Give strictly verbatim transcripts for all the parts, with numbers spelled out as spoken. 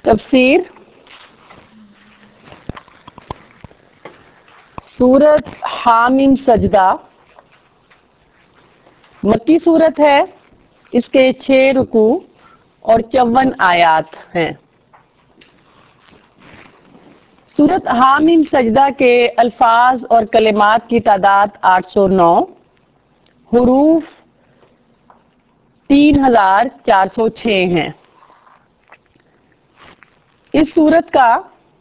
تفسیر سورت حامیم سجدہ مکی سورت ہے، اس کے چھ رکوع اور چون آیات ہیں۔ سورت حامیم سجدہ کے الفاظ اور کلمات کی تعداد آٹھ سو نو، حروف تین ہزار چار سو چھ ہیں۔ اس سورت کا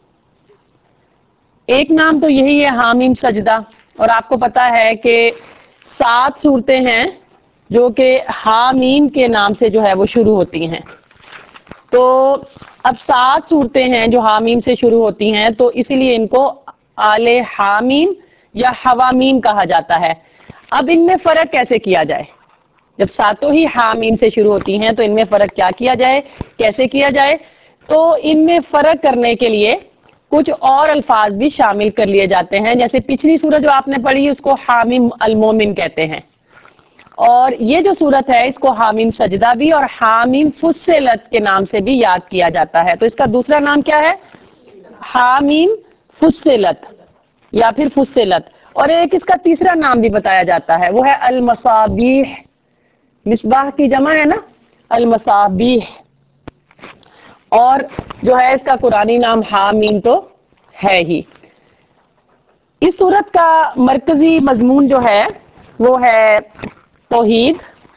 ایک نام تو یہی ہے حامیم سجدہ، اور آپ کو پتا ہے کہ سات صورتیں ہیں جو کہ حامیم کے نام سے جو ہے وہ شروع ہوتی ہیں۔ تو اب سات صورتیں ہیں جو حامیم سے شروع ہوتی ہیں، تو اسی لیے ان کو آل حامیم یا حوامیم کہا جاتا ہے۔ اب ان میں فرق کیسے کیا جائے؟ جب ساتوں ہی حامیم سے شروع ہوتی ہیں تو ان میں فرق کیا کیا جائے، کیسے کیا جائے؟ تو ان میں فرق کرنے کے لیے کچھ اور الفاظ بھی شامل کر لیے جاتے ہیں، جیسے پچھلی سورت جو آپ نے پڑھی اس کو حامیم المومن کہتے ہیں، اور یہ جو سورت ہے اس کو حامیم سجدہ بھی اور حامیم فصلت کے نام سے بھی یاد کیا جاتا ہے۔ تو اس کا دوسرا نام کیا ہے؟ حامیم فصلت یا پھر فصلت، اور ایک اس کا تیسرا نام بھی بتایا جاتا ہے، وہ ہے المصابیح۔ مصباح کی جمع ہے نا، المصابیح، اور جو ہے اس کا قرآنی نام حامیم تو ہے ہی۔ اس سورت کا مرکزی مضمون جو ہے وہ ہے توحید،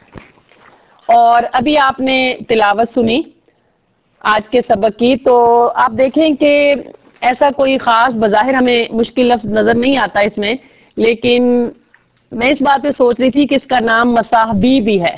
اور ابھی آپ نے تلاوت سنی آج کے سبق کی، تو آپ دیکھیں کہ ایسا کوئی خاص بظاہر ہمیں مشکل لفظ نظر نہیں آتا اس میں، لیکن میں اس بات پہ سوچ رہی تھی کہ اس کا نام مصابیح بھی ہے،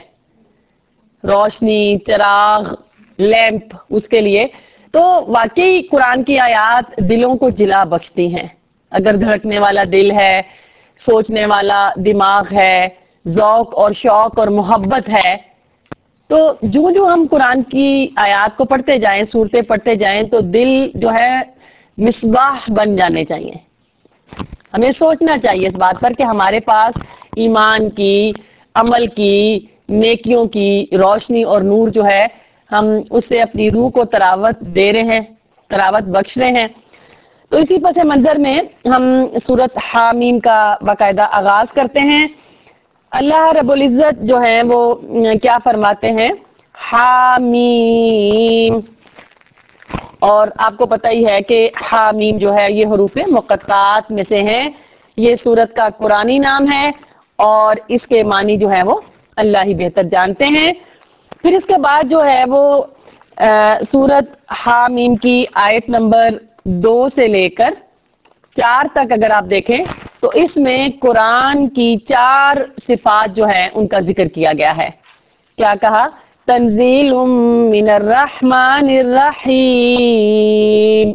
روشنی، چراغ، لیمپ، اس کے لیے۔ تو واقعی قرآن کی آیات دلوں کو جلا بخشتی ہیں۔ اگر دھڑکنے والا دل ہے، سوچنے والا دماغ ہے، ذوق اور شوق اور محبت ہے، تو جو جو ہم قرآن کی آیات کو پڑھتے جائیں، سورتیں پڑھتے جائیں، تو دل جو ہے مصباح بن جانے چاہیے۔ ہمیں سوچنا چاہیے اس بات پر کہ ہمارے پاس ایمان کی، عمل کی، نیکیوں کی روشنی اور نور جو ہے، ہم اس سے اپنی روح کو تراوت دے رہے ہیں، تراوت بخش رہے ہیں۔ تو اسی پس منظر میں ہم سورت حامیم کا باقاعدہ آغاز کرتے ہیں۔ اللہ رب العزت جو ہے وہ کیا فرماتے ہیں؟ حامیم، اور آپ کو پتہ ہی ہے کہ حامیم جو ہے یہ حروف مقطعات میں سے ہیں۔ یہ سورت کا قرآنی نام ہے اور اس کے معنی جو ہے وہ اللہ ہی بہتر جانتے ہیں۔ پھر اس کے بعد جو ہے وہ سورت حامیم کی آیت نمبر دو سے لے کر چار تک اگر آپ دیکھیں تو اس میں قرآن کی چار صفات جو ہیں ان کا ذکر کیا گیا ہے۔ کیا کہا؟ تنزیل من الرحمن الرحیم۔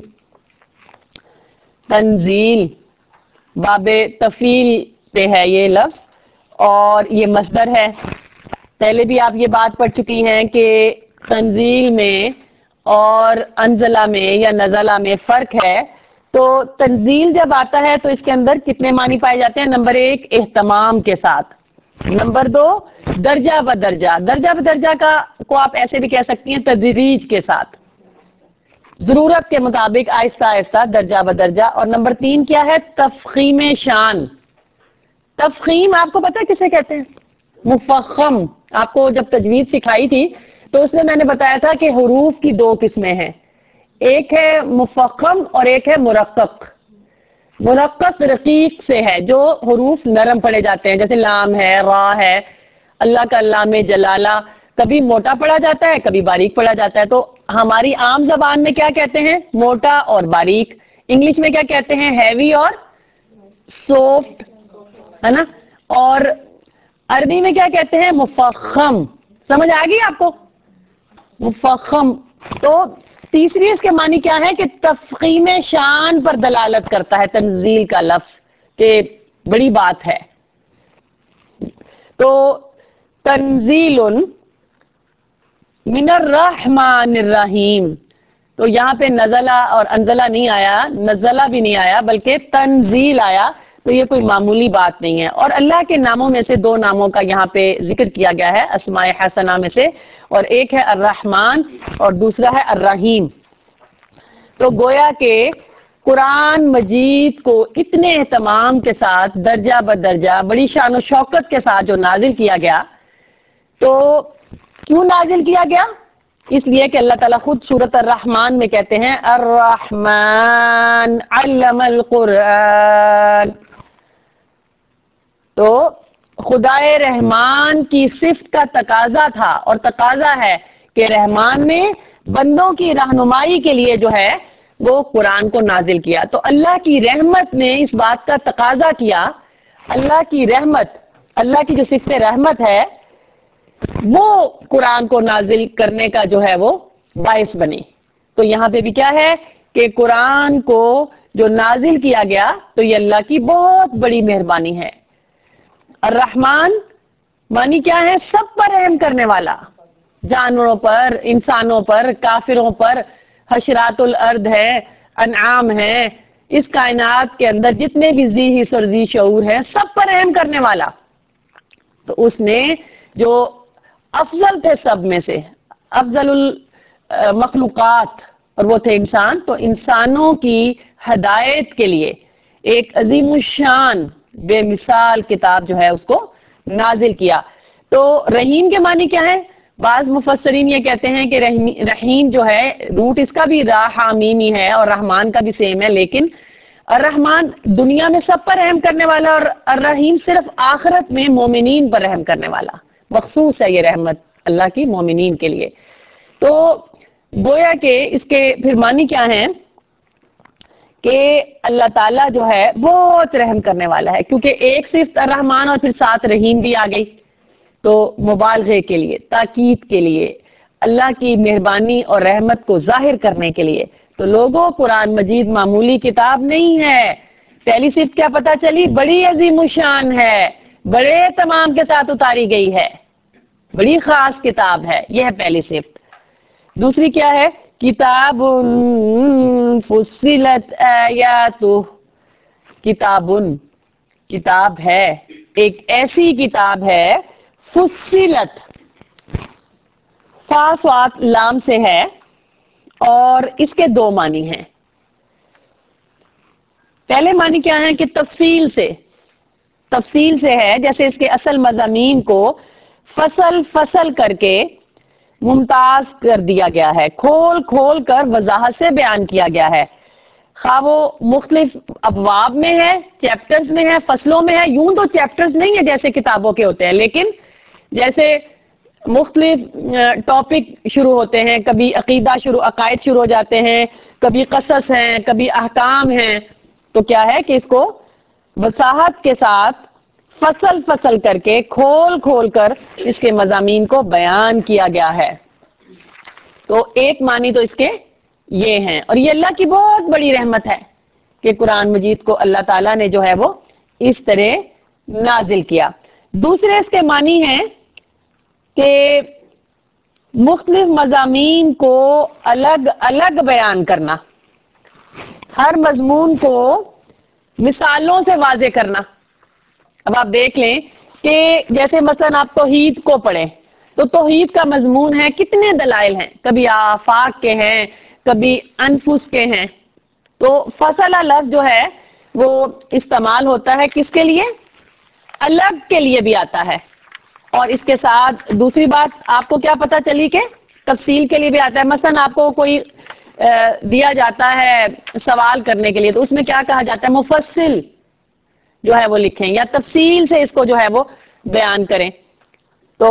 تنزیل باب تفعیل پہ ہے یہ لفظ، اور یہ مصدر ہے۔ پہلے بھی آپ یہ بات پڑھ چکی ہیں کہ تنزیل میں اور انزلہ میں یا نزلہ میں فرق ہے۔ تو تنزیل جب آتا ہے تو اس کے اندر کتنے معنی پائے جاتے ہیں؟ نمبر ایک، اہتمام کے ساتھ، نمبر دو، درجہ بدرجہ، درجہ بدرجہ کا کو آپ ایسے بھی کہہ سکتی ہیں تدریج کے ساتھ، ضرورت کے مطابق آہستہ آہستہ درجہ بدرجہ، اور نمبر تین کیا ہے؟ تفخیم شان۔ تفخیم آپ کو پتہ ہے کسے کہتے ہیں؟ مفخم۔ آپ کو جب تجوید سکھائی تھی تو اس میں میں نے بتایا تھا کہ حروف کی دو قسمیں ہیں، ایک ہے مفخم اور ایک ہے مرقق۔ مرقق رقیق سے ہے، جو حروف نرم پڑے جاتے ہیں، جیسے لام ہے، را ہے۔ اللہ کا لام جلالہ کبھی موٹا پڑھا جاتا ہے، کبھی باریک پڑھا جاتا ہے۔ تو ہماری عام زبان میں کیا کہتے ہیں؟ موٹا اور باریک۔ انگلش میں کیا کہتے ہیں؟ ہیوی اور سافٹ، ہے نا؟ اور عربی میں کیا کہتے ہیں؟ مفخم۔ سمجھ آ گئی آپ کو؟ مفخم۔ تو تیسری اس کے معنی کیا ہے کہ تفخیم شان پر دلالت کرتا ہے تنزیل کا لفظ، کہ بڑی بات ہے۔ تو تنزیل من الرحمن الرحیم، تو یہاں پہ نزلہ اور انزلہ نہیں آیا، نزلہ بھی نہیں آیا، بلکہ تنزیل آیا۔ تو یہ کوئی معمولی بات نہیں ہے، اور اللہ کے ناموں میں سے دو ناموں کا یہاں پہ ذکر کیا گیا ہے اسماء حسنہ میں سے، اور ایک ہے الرحمن اور دوسرا ہے الرحیم۔ تو گویا کہ قرآن مجید کو اتنے اہتمام کے ساتھ درجہ بدرجہ بڑی شان و شوکت کے ساتھ جو نازل کیا گیا، تو کیوں نازل کیا گیا؟ اس لیے کہ اللہ تعالیٰ خود سورۃ الرحمن میں کہتے ہیں الرحمن علم القرآن. تو خدائے رحمان کی صفت کا تقاضا تھا اور تقاضا ہے کہ رحمان نے بندوں کی رہنمائی کے لیے جو ہے وہ قرآن کو نازل کیا. تو اللہ کی رحمت نے اس بات کا تقاضا کیا، اللہ کی رحمت، اللہ کی جو صفت رحمت ہے وہ قرآن کو نازل کرنے کا جو ہے وہ باعث بنی. تو یہاں پہ بھی کیا ہے کہ قرآن کو جو نازل کیا گیا تو یہ اللہ کی بہت بڑی مہربانی ہے. الرحمن معنی کیا ہے؟ سب پر رحم کرنے والا، جانوروں پر، انسانوں پر، کافروں پر، حشرات الارض ہے، انعام ہے، اس کائنات کے اندر جتنے بھی ذی حس اور ذی شعور ہے سب پر رحم کرنے والا. تو اس نے جو افضل تھے سب میں سے، افضل المخلوقات، اور وہ تھے انسان، تو انسانوں کی ہدایت کے لیے ایک عظیم الشان بے مثال کتاب جو ہے اس کو نازل کیا. تو رحیم کے معنی کیا ہے؟ بعض مفسرین یہ کہتے ہیں کہ رحیم جو ہے روٹ اس کا بھی راحامینی ہے اور رحمان کا بھی سیم ہے، لیکن الرحمن دنیا میں سب پر رحم کرنے والا اور الرحیم صرف آخرت میں مومنین پر رحم کرنے والا. مخصوص ہے یہ رحمت اللہ کی مومنین کے لیے. تو گویا کہ اس کے پھر معنی کیا ہیں کہ اللہ تعالیٰ جو ہے بہت رحم کرنے والا ہے، کیونکہ ایک صرف الرحمن اور پھر ساتھ رحیم بھی آ گئی. تو مبالغے کے لیے، تاکید کے لیے، اللہ کی مہربانی اور رحمت کو ظاہر کرنے کے لیے. تو لوگوں قرآن مجید معمولی کتاب نہیں ہے. پہلی صفت کیا پتہ چلی؟ بڑی عظیم الشان ہے، بڑے اہتمام کے ساتھ اتاری گئی ہے، بڑی خاص کتاب ہے، یہ ہے پہلی صفت. دوسری کیا ہے؟ کتاب فصلت آیاتہ، کتاب کتاب ہے، ایک ایسی کتاب ہے، فصلت فا صاد لام سے ہے اور اس کے دو معنی ہیں. پہلے معنی کیا ہے کہ تفصیل سے، تفصیل سے ہے، جیسے اس کے اصل مضامین کو فصل فصل کر کے ممتاز کر دیا گیا ہے، کھول کھول کر وضاحت سے بیان کیا گیا ہے. خواہ وہ مختلف ابواب میں ہے، چیپٹرز میں ہے، فصلوں میں ہے. یوں تو چیپٹرز نہیں ہے جیسے کتابوں کے ہوتے ہیں، لیکن جیسے مختلف ٹاپک شروع ہوتے ہیں، کبھی عقیدہ شروع عقائد شروع ہو جاتے ہیں، کبھی قصص ہیں، کبھی احکام ہیں. تو کیا ہے کہ اس کو وضاحت کے ساتھ فصل فصل کر کے کھول کھول کر اس کے مضامین کو بیان کیا گیا ہے. تو ایک معنی تو اس کے یہ ہیں، اور یہ اللہ کی بہت بڑی رحمت ہے کہ قرآن مجید کو اللہ تعالیٰ نے جو ہے وہ اس طرح نازل کیا. دوسرے اس کے معنی ہیں کہ مختلف مضامین کو الگ الگ بیان کرنا، ہر مضمون کو مثالوں سے واضح کرنا. اب آپ دیکھ لیں کہ جیسے مثلا آپ توحید کو پڑھیں تو توحید کا مضمون ہے، کتنے دلائل ہیں، کبھی آفاق کے ہیں، کبھی انفس کے ہیں. تو فصلہ لفظ جو ہے وہ استعمال ہوتا ہے کس کے لیے؟ الگ کے لیے بھی آتا ہے. اور اس کے ساتھ دوسری بات آپ کو کیا پتہ چلی کہ تفصیل کے لیے بھی آتا ہے. مثلا آپ کو کوئی دیا جاتا ہے سوال کرنے کے لیے تو اس میں کیا کہا جاتا ہے؟ مفصل جو ہے وہ لکھیں یا تفصیل سے اس کو جو ہے وہ بیان کریں. تو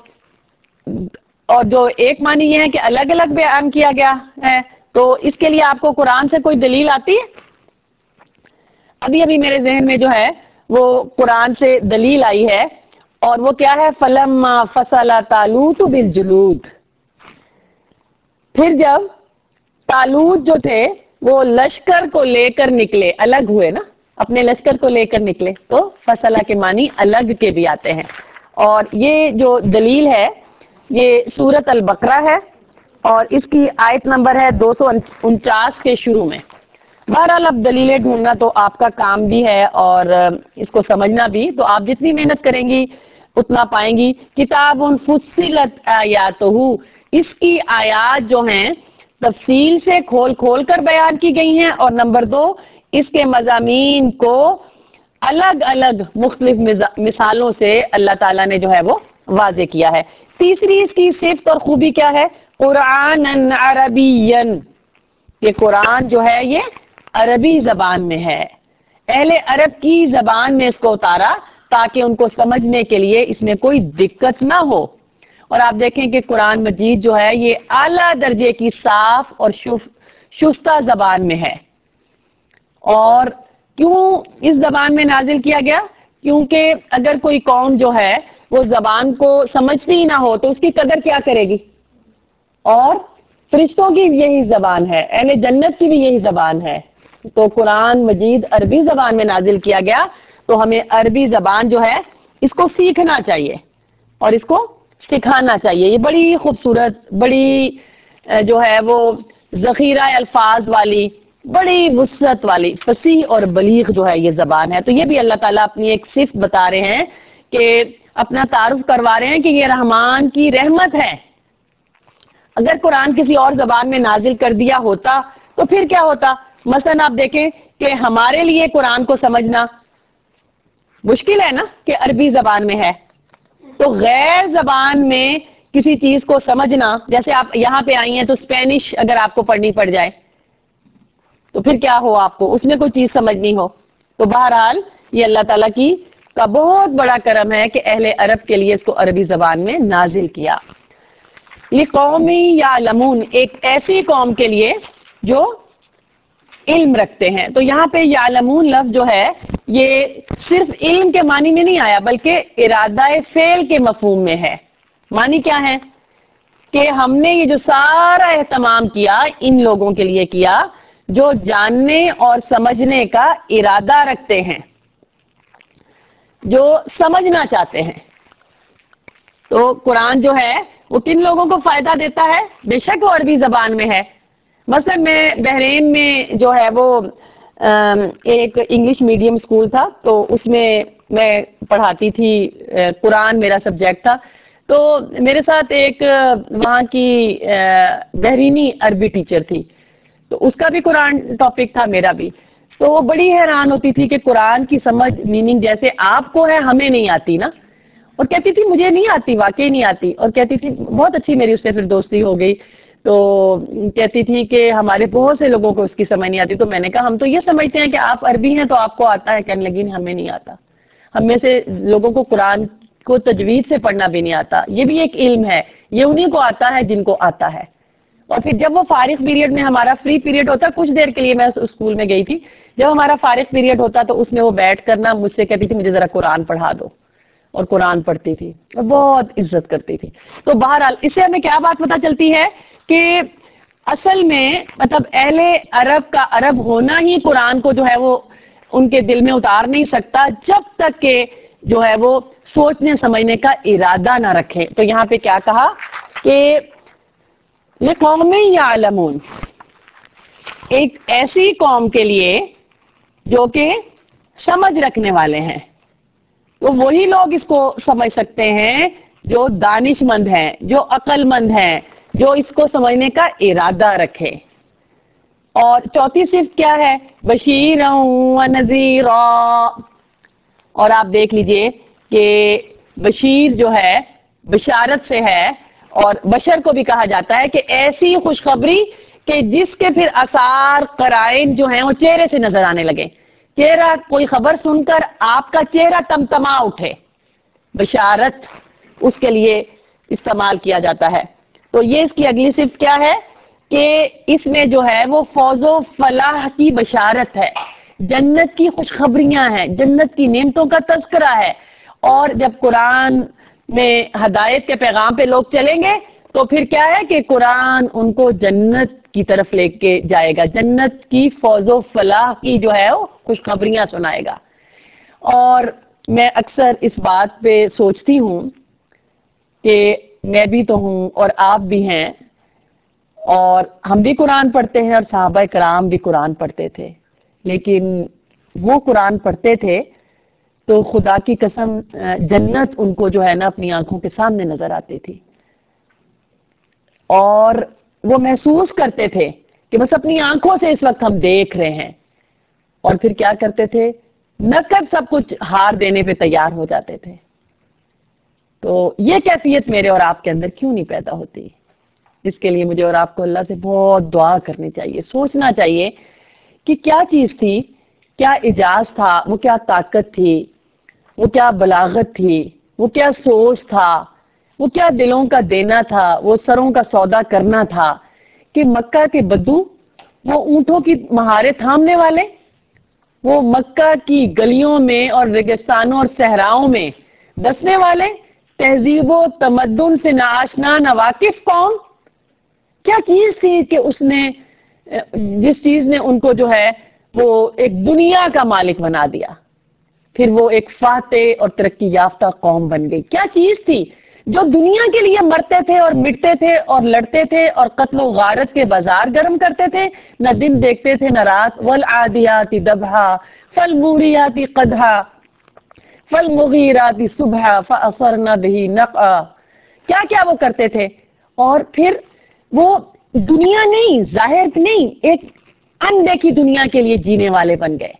اور جو ایک معنی یہ ہے کہ الگ الگ بیان کیا گیا ہے، تو اس کے لیے آپ کو قرآن سے کوئی دلیل آتی ہے؟ ابھی ابھی میرے ذہن میں جو ہے وہ قرآن سے دلیل آئی ہے، اور وہ کیا ہے؟ فَلَمَّا فَصَلَ طَالُوتُ بِالْجُنُودِ. پھر جب طالوت جو تھے وہ لشکر کو لے کر نکلے، الگ ہوئے نا، اپنے لشکر کو لے کر نکلے، تو فصلہ کے معنی الگ کے بھی آتے ہیں. اور یہ جو دلیل ہے یہ سورۃ البقرہ ہے اور اس کی آیت نمبر ہے دو سو انچاس کے شروع میں. بہرحال اب دلیلیں ڈھونڈنا تو آپ کا کام بھی ہے اور اس کو سمجھنا بھی، تو آپ جتنی محنت کریں گی اتنا پائیں گی. کتاب فصلت آیاتہ، اس کی آیات جو ہیں تفصیل سے کھول کھول کر بیان کی گئی ہیں، اور نمبر دو اس کے مضامین کو الگ الگ مختلف مثالوں سے اللہ تعالیٰ نے جو ہے وہ واضح کیا ہے۔ تیسری اس کی صفت اور خوبی کیا ہے؟ قرآنً عربیًا، کہ قرآن جو ہے یہ عربی زبان میں ہے، اہل عرب کی زبان میں اس کو اتارا تاکہ ان کو سمجھنے کے لیے اس میں کوئی دقت نہ ہو۔ اور آپ دیکھیں کہ قرآن مجید جو ہے یہ اعلیٰ درجے کی صاف اور شستہ زبان میں ہے۔ اور کیوں اس زبان میں نازل کیا گیا؟ کیونکہ اگر کوئی قوم جو ہے وہ زبان کو سمجھتی ہی نہ ہو تو اس کی قدر کیا کرے گی؟ اور فرشتوں کی یہی زبان ہے، اہل جنت کی بھی یہی زبان ہے۔ تو قرآن مجید عربی زبان میں نازل کیا گیا، تو ہمیں عربی زبان جو ہے اس کو سیکھنا چاہیے اور اس کو سکھانا چاہیے۔ یہ بڑی خوبصورت، بڑی جو ہے وہ ذخیرہ الفاظ والی، بڑی وسعت والی، فصیح اور بلیغ جو ہے یہ زبان ہے۔ تو یہ بھی اللہ تعالیٰ اپنی ایک صفت بتا رہے ہیں کہ اپنا تعارف کروا رہے ہیں کہ یہ رحمان کی رحمت ہے۔ اگر قرآن کسی اور زبان میں نازل کر دیا ہوتا تو پھر کیا ہوتا؟ مثلا آپ دیکھیں کہ ہمارے لیے قرآن کو سمجھنا مشکل ہے نا کہ عربی زبان میں ہے، تو غیر زبان میں کسی چیز کو سمجھنا، جیسے آپ یہاں پہ آئی ہیں تو اسپینش اگر آپ کو پڑھنی پڑ جائے تو پھر کیا ہو، آپ کو اس میں کوئی چیز سمجھنی ہو۔ تو بہرحال یہ اللہ تعالیٰ کی کا بہت بڑا کرم ہے کہ اہل عرب کے لیے اس کو عربی زبان میں نازل کیا۔ یہ قومی یعلمون، ایک ایسی قوم کے لیے جو علم رکھتے ہیں۔ تو یہاں پہ یعلمون لفظ جو ہے یہ صرف علم کے معنی میں نہیں آیا بلکہ ارادہ فعل کے مفہوم میں ہے۔ معنی کیا ہے؟ کہ ہم نے یہ جو سارا اہتمام کیا ان لوگوں کے لیے کیا جو جاننے اور سمجھنے کا ارادہ رکھتے ہیں، جو سمجھنا چاہتے ہیں۔ تو قرآن جو ہے وہ کن لوگوں کو فائدہ دیتا ہے؟ بے شک وہ عربی زبان میں ہے۔ مثلا میں بحرین میں جو ہے وہ ایک انگلش میڈیم اسکول تھا، تو اس میں میں پڑھاتی تھی، قرآن میرا سبجیکٹ تھا۔ تو میرے ساتھ ایک وہاں کی بحرینی عربی ٹیچر تھی، تو اس کا بھی قرآن ٹاپک تھا، میرا بھی۔ تو وہ بڑی حیران ہوتی تھی کہ قرآن کی سمجھ میننگ جیسے آپ کو ہے ہمیں نہیں آتی نا، اور کہتی تھی مجھے نہیں آتی، واقعی نہیں آتی، اور کہتی تھی بہت اچھی میری اس سے پھر دوستی ہو گئی۔ تو کہتی تھی کہ ہمارے بہت سے لوگوں کو اس کی سمجھ نہیں آتی۔ تو میں نے کہا ہم تو یہ سمجھتے ہیں کہ آپ عربی ہیں تو آپ کو آتا ہے، کہنے لگی ہمیں نہیں آتا، ہم میں سے لوگوں کو قرآن کو تجوید سے پڑھنا بھی نہیں آتا، یہ بھی ایک علم ہے، یہ انہیں کو آتا ہے جن کو آتا ہے۔ اور پھر جب وہ فارغ پیریڈ میں، ہمارا فری پیریڈ ہوتا، کچھ دیر کے لیے میں اسکول میں گئی تھی، جب ہمارا فارغ پیریڈ ہوتا تو اس میں وہ بیٹھ کرنا مجھ سے کہتی تھی مجھے ذرا قرآن پڑھا دو، اور قرآن پڑھتی تھی اور بہت عزت کرتی تھی۔ تو بہرحال اس سے ہمیں کیا بات پتہ چلتی ہے کہ اصل میں مطلب اہل عرب کا عرب ہونا ہی قرآن کو جو ہے وہ ان کے دل میں اتار نہیں سکتا جب تک کہ جو ہے وہ سوچنے سمجھنے کا ارادہ نہ رکھے۔ تو یہاں پہ کیا کہا کہ لقوم یعلمون، ایک ایسی قوم کے لیے جو کہ سمجھ رکھنے والے ہیں۔ تو وہی لوگ اس کو سمجھ سکتے ہیں جو دانش مند ہیں، جو عقل مند ہیں، جو اس کو سمجھنے کا ارادہ رکھے۔ اور چوتھی صفت کیا ہے؟ بشیرا و نذیرا۔ اور آپ دیکھ لیجئے کہ بشیر جو ہے بشارت سے ہے، اور بشر کو بھی کہا جاتا ہے کہ ایسی خوشخبری کہ جس کے پھر آثار قرائن جو ہیں وہ چہرے سے نظر آنے لگے، چہرہ کوئی خبر سن کر آپ کا چہرہ تمتما اٹھے، بشارت اس کے لیے استعمال کیا جاتا ہے۔ تو یہ اس کی اگلی صفت کیا ہے کہ اس میں جو ہے وہ فوز و فلاح کی بشارت ہے، جنت کی خوشخبریاں ہیں، جنت کی نعمتوں کا تذکرہ ہے۔ اور جب قرآن میں ہدایت کے پیغام پہ لوگ چلیں گے تو پھر کیا ہے کہ قرآن ان کو جنت کی طرف لے کے جائے گا، جنت کی فوز و فلاح کی جو ہے وہ خوشخبریاں سنائے گا۔ اور میں اکثر اس بات پہ سوچتی ہوں کہ میں بھی تو ہوں اور آپ بھی ہیں، اور ہم بھی قرآن پڑھتے ہیں اور صحابہ کرام بھی قرآن پڑھتے تھے، لیکن وہ قرآن پڑھتے تھے تو خدا کی قسم جنت ان کو جو ہے نا اپنی آنکھوں کے سامنے نظر آتی تھی۔ اور وہ محسوس کرتے تھے کہ بس اپنی آنکھوں سے اس وقت ہم دیکھ رہے ہیں، اور پھر کیا کرتے تھے؟ نقد سب کچھ ہار دینے پہ تیار ہو جاتے تھے. تو یہ کیفیت میرے اور آپ کے اندر کیوں نہیں پیدا ہوتی؟ اس کے لیے مجھے اور آپ کو اللہ سے بہت دعا کرنی چاہیے، سوچنا چاہیے کہ کیا چیز تھی، کیا اعجاز تھا، وہ کیا طاقت تھی، وہ کیا بلاغت تھی، وہ کیا سوچ تھا، وہ کیا دلوں کا دینا تھا، وہ سروں کا سودا کرنا تھا کہ مکہ کے بدو، وہ اونٹوں کی مہاریں تھامنے والے، وہ مکہ کی گلیوں میں اور ریگستانوں اور صحراؤں میں بسنے والے، تہذیب و تمدن سے ناآشنا ناواقف قوم، کیا چیز تھی کہ اس نے، جس چیز نے ان کو جو ہے وہ ایک دنیا کا مالک بنا دیا، پھر وہ ایک فاتح اور ترقی یافتہ قوم بن گئی. کیا چیز تھی جو دنیا کے لیے مرتے تھے اور مٹتے تھے اور لڑتے تھے اور قتل و غارت کے بازار گرم کرتے تھے، نہ دن دیکھتے تھے نہ رات. والعادیات ضبحا فالموریات قدحا فالمغیرات صبحا فاثرن به نقعا. کیا کیا وہ کرتے تھے، اور پھر وہ دنیا نہیں، ظاہر نہیں، ایک اندیکھی دنیا کے لیے جینے والے بن گئے.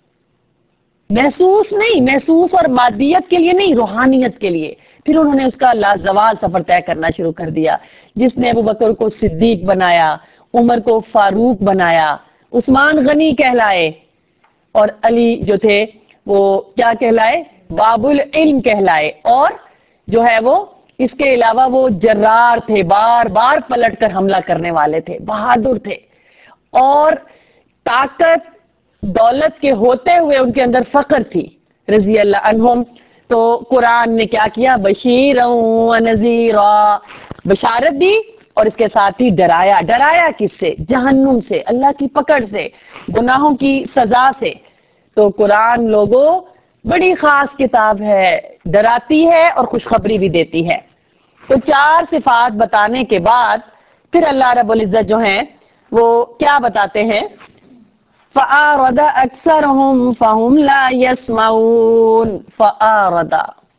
محسوس نہیں، محسوس اور مادیت کے لیے نہیں، روحانیت کے لیے. پھر انہوں نے اس کا لازوال سفر طے کرنا شروع کر دیا، جس نے ابو بکر کو صدیق بنایا، عمر کو فاروق بنایا، عثمان غنی کہلائے، اور علی جو تھے وہ کیا کہلائے؟ باب العلم کہلائے. اور جو ہے وہ اس کے علاوہ وہ جرار تھے، بار بار پلٹ کر حملہ کرنے والے تھے، بہادر تھے، اور طاقت دولت کے ہوتے ہوئے ان کے اندر فقر تھی رضی اللہ عنہم. تو قرآن نے کیا کیا؟ بشیرا و نذیرا، بشارت دی اور اس کے ساتھ ہی ڈرایا. ڈرایا کس سے؟ جہنم سے، اللہ کی پکڑ سے، گناہوں کی سزا سے. تو قرآن لوگوں بڑی خاص کتاب ہے، ڈراتی ہے اور خوشخبری بھی دیتی ہے. تو چار صفات بتانے کے بعد پھر اللہ رب العزت جو ہیں وہ کیا بتاتے ہیں؟ فَأَعْرَضَ أَكْثَرُهُمْ فَهُمْ لَا يَسْمَعُونَ. فَأَعْرَضَ،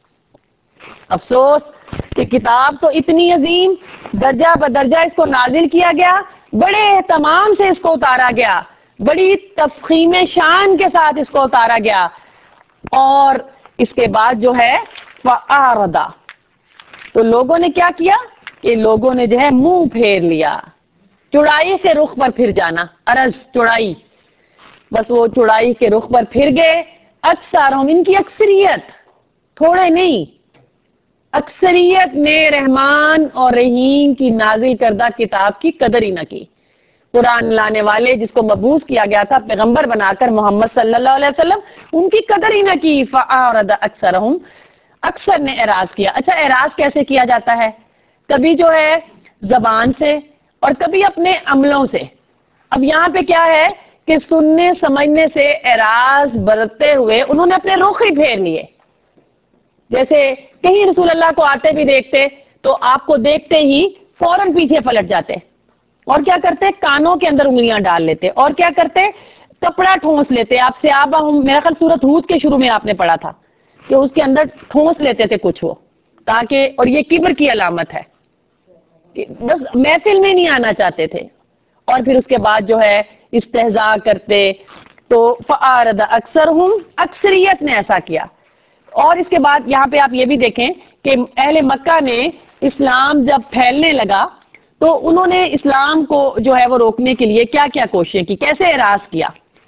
افسوس کہ کتاب تو اتنی عظیم، درجہ بدرجہ اس کو نازل کیا گیا، بڑے اہتمام سے اس کو اتارا گیا، بڑی تفخیم شان کے ساتھ اس کو اتارا گیا، اور اس کے بعد جو ہے فَأَعْرَضَ، تو لوگوں نے کیا کیا کہ لوگوں نے جو ہے منہ پھیر لیا. چڑائی کے رخ پر پھر جانا، عرض چڑائی، بس وہ چڑائی کے رخ پر پھر گئے. اکثرہم، ان کی اکثریت، تھوڑے نہیں، اکثریت نے رحمان اور رحیم کی نازل کردہ کتاب کی قدر ہی نہ کی. قرآن لانے والے جس کو مبعوث کیا گیا تھا پیغمبر بنا کر، محمد صلی اللہ علیہ وسلم، ان کی قدر ہی نہ کی. فَأَعْرَضَ أَكْثَرُهُمْ، اکثر نے اعراض کیا. اچھا اعراض کیسے کیا جاتا ہے؟ کبھی جو ہے زبان سے اور کبھی اپنے عملوں سے. اب یہاں پہ کیا ہے کہ سننے سمجھنے سے اعراض برتتے ہوئے انہوں نے اپنے رخ ہی پھیر لیے. جیسے کہیں رسول اللہ کو آتے بھی دیکھتے تو آپ کو دیکھتے ہی فوراً پیچھے پلٹ جاتے، اور کیا کرتے؟ کانوں کے اندر انگلیاں ڈال لیتے، اور کیا کرتے؟ کپڑا ٹھونس لیتے. آپ سے آبا ہوں، میرا خیال سورۃ ہود کے شروع میں آپ نے پڑھا تھا کہ اس کے اندر ٹھونس لیتے تھے کچھ وہ، تاکہ، اور یہ کبر کی علامت ہے کہ بس محفل میں نہیں آنا چاہتے تھے. اور پھر اس کے بعد جو ہے استہزاء کرتے. تو فَأَعْرَضَ أَكْثَرُهُمْ، اکثریت نے ایسا کیا. اور اس کے بعد یہاں پہ آپ یہ بھی دیکھیں کہ اہل مکہ نے اسلام جب پھیلنے لگا تو انہوں نے اسلام کو جو ہے وہ روکنے کے لیے کیا کیا کوششیں کی، کیسے اعراض کیا؟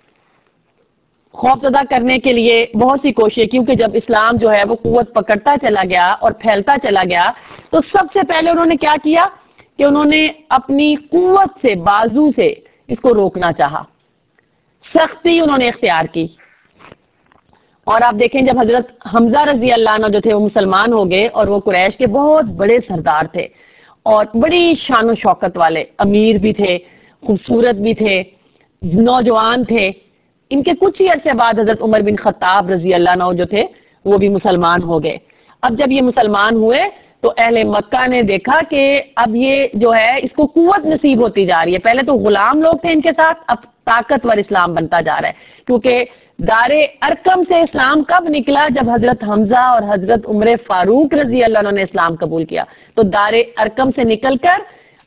خوف زدہ کرنے کے لیے بہت سی کوششیں، کیونکہ جب اسلام جو ہے وہ قوت پکڑتا چلا گیا اور پھیلتا چلا گیا تو سب سے پہلے انہوں نے کیا کیا کہ انہوں نے اپنی قوت سے، بازو سے اس کو روکنا چاہا، سختی انہوں نے اختیار کی. اور آپ دیکھیں جب حضرت حمزہ رضی اللہ عنہ جو تھے وہ مسلمان ہو گئے، اور وہ قریش کے بہت بڑے سردار تھے اور بڑی شان و شوکت والے، امیر بھی تھے، خوبصورت بھی تھے، نوجوان تھے. ان کے کچھ ہی عرصے بعد حضرت عمر بن خطاب رضی اللہ عنہ جو تھے وہ بھی مسلمان ہو گئے. اب جب یہ مسلمان ہوئے تو اہل مکہ نے دیکھا کہ اب یہ جو ہے اس کو قوت نصیب ہوتی جا رہی ہے. پہلے تو غلام لوگ تھے ان کے ساتھ، اب طاقتور اسلام بنتا جا رہا ہے، کیونکہ دار ارکم سے اسلام کب نکلا؟ جب حضرت حمزہ اور حضرت عمر فاروق رضی اللہ عنہ نے اسلام قبول کیا. تو دار ارکم سے نکل کر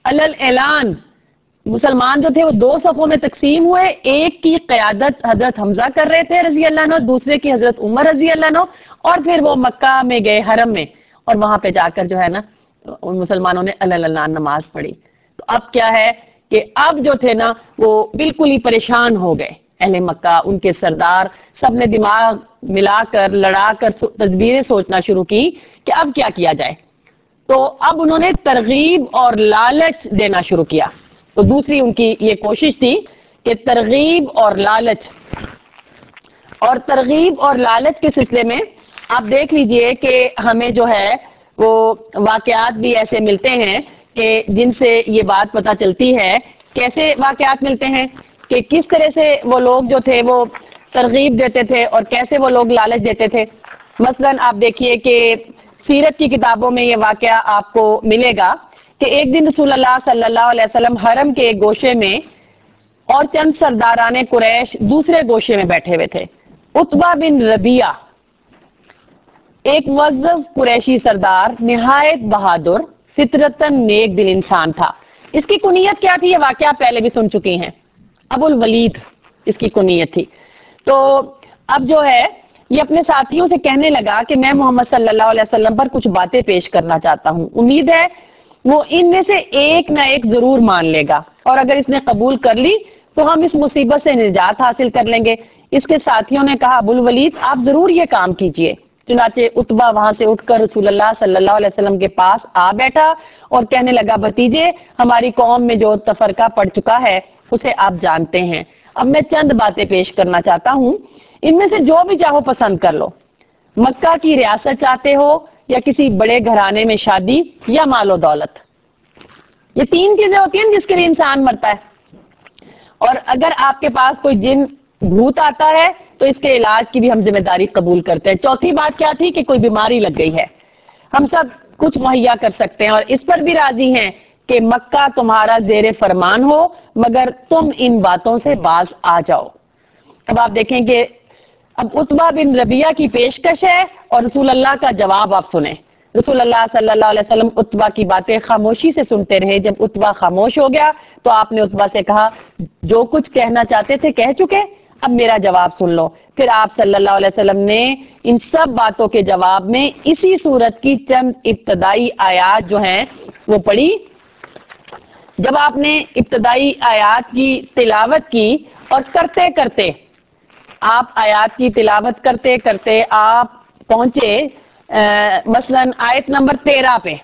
अलल एलान मुसलमान जो थे वो दो सफों में तकसीम हुए, एक की क़यादत हजरत हमजा कर रहे थे रजी अल्लाह अन्हु, दूसरे की हजरत उमर रजी अल्लाह अन्हु, और फिर वो मक्का में गए हरम में, और वहां पे जाकर जो है ना उन मुसलमानों ने अलल एलान नमाज पढ़ी। तो अब क्या है कि अब जो थे ना वो बिल्कुल ही परेशान हो गए अहले मक्का, उनके सरदार, सबने दिमाग मिलाकर लड़ाकर तदबीरें सोचना शुरू की कि अब क्या किया जाए। तो अब उन्होंने तरगीब और लालच देना शुरू किया। तो दूसरी उनकी ये कोशिश थी कि तरगीब और लालच, और तरगीब और लालच के सिलसिले में आप देख लीजिए कि हमें जो है वो वाकयात भी ऐसे मिलते हैं कि जिनसे ये बात पता चलती है। कैसे वाकयात मिलते हैं कि किस तरह से वो लोग जो थे वो तरगीब देते थे और कैसे वो लोग लालच देते थे। मसलन आप देखिए कि सीरत की किताबों में ये वाकया आपको मिलेगा कि एक दिन रसूलुल्लाह सल्लल्लाहु अलैहि वसल्लम हरम के एक गोशे में और चंद सरदाराने कुरैश दूसरे गोशे में बैठे हुए थे। उतबा बिन रबिया एक मुअज़्ज़ज़ कुरैशी सरदार, निहायत बहादुर, फितरतन नेक दिल इंसान था। इसकी कुनियत क्या थी, ये वाकया पहले भी सुन चुकी हैं, अबुल वलीद इसकी कुनियत थी। तो अब जो है ये अपने साथियों से कहने लगा कि मैं मोहम्मद सल्लल्लाहु अलैहि वसल्लम पर कुछ बातें पेश करना चाहता हूँ, उम्मीद है वो इनमें से एक ना एक जरूर मान लेगा, और अगर इसने कबूल कर ली तो हम इस मुसीबत से निजात हासिल कर लेंगे। इसके साथियों ने कहा, अबुल वलीद आप जरूर ये काम कीजिए। चुनाचे उतबा वहां से उठकर रसूलुल्लाह सल्लल्लाहु अलैहि वसल्लम के पास आ बैठा और कहने लगा, भतीजे हमारी कौम में जो तफरका पड़ चुका है उसे आप जानते हैं। अब मैं चंद बातें पेश करना चाहता हूँ, इनमें से जो भी चाहो पसंद कर लो। मक्का की रियासत चाहते हो या किसी बड़े घराने में शादी या मालो दौलत, ये तीन चीजें होती हैं जिसके लिए इंसान मरता है। और अगर आपके पास कोई जिन भूत आता है तो इसके इलाज की भी हम जिम्मेदारी कबूल करते हैं। चौथी बात क्या थी कि कोई बीमारी लग गई है, हम सब कुछ मुहैया कर सकते हैं और इस पर भी राजी हैं कि मक्का तुम्हारा जेरे फरमान हो, मगर तुम इन बातों से बाज आ जाओ। अब आप देखें कि अब उतबा बिन रबिया की पेशकश है और रसूल अल्लाह का जवाब आप सुने। रसूल अल्लाह सल्लल्लाहु अलैहि वसल्लम उतबा की बातें खामोशी से सुनते रहे। जब उतबा खामोश हो गया तो आपने उतबा से कहा, जो कुछ कहना चाहते थे कह चुके, अब मेरा जवाब सुन लो। फिर आप सल्लल्लाहु अलैहि वसल्लम ने इन सब बातों के जवाब में इसी सूरत की चंद इब्तदाई आयात जो हैं वो पढ़ी। जब आपने इब्तदाई आयात की तिलावत की और करते करते आप आयात की तिलावत करते करते आप पहुंचे आ, मसलन आयत नंबर तेरह पे,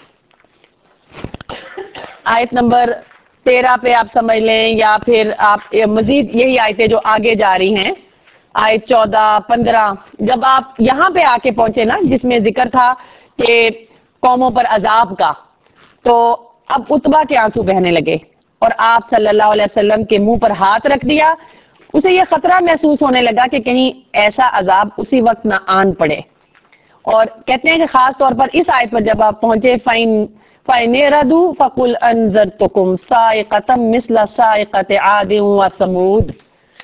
आयत नंबर तेरह पे आप समझ लें, या फिर आप मजीद यही आयतें जो आगे जा रही हैं, आयत चौदह पंद्रह, जब आप यहां पे आके पहुंचे ना जिसमें जिक्र था कि कौमों पर अजाब का, तो अब उतबा के आंसू बहने लगे और आप सल्लल्लाहु अलैहि वसल्लम के मुंह पर हाथ रख दिया। उसे यह खतरा महसूस होने लगा कि कहीं ऐसा अजाब उसी वक्त ना आन पड़े। और कहते हैं कि खास तौर पर इस आयत पर जब आप पहुंचे, फाइन फाइनेरदू फकुल अंजरतुकुम साइकतम मिस्ल साइकत आद व समूद।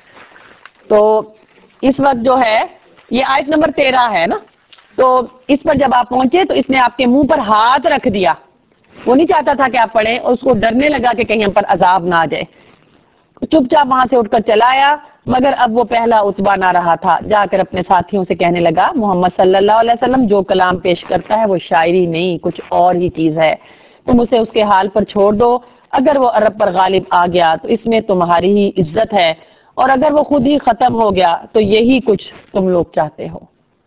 तो इस वक्त जो है ये आयत नंबर तेरह है ना, तो इस पर जब आप पहुंचे तो इसने आपके मुंह पर हाथ रख दिया। वो नहीं चाहता था कि आप पढ़ें, और उसको डरने लगा कि कहीं हम पर अजाब ना आ जाए। चुपचाप वहां से उठकर चला आया, मगर अब वो पहला उतबा ना रहा था। जाकर अपने साथियों से कहने लगा, मोहम्मद सल्लल्लाहु अलैहि वसल्लम जो कलाम पेश करता है वो शायरी नहीं, कुछ और ही चीज है। तुम उसे उसके हाल पर छोड़ दो। अगर वो अरब पर गालिब आ गया तो इसमें तुम्हारी ही इज्जत है, और अगर वो खुद ही खत्म हो गया तो यही कुछ तुम लोग चाहते हो।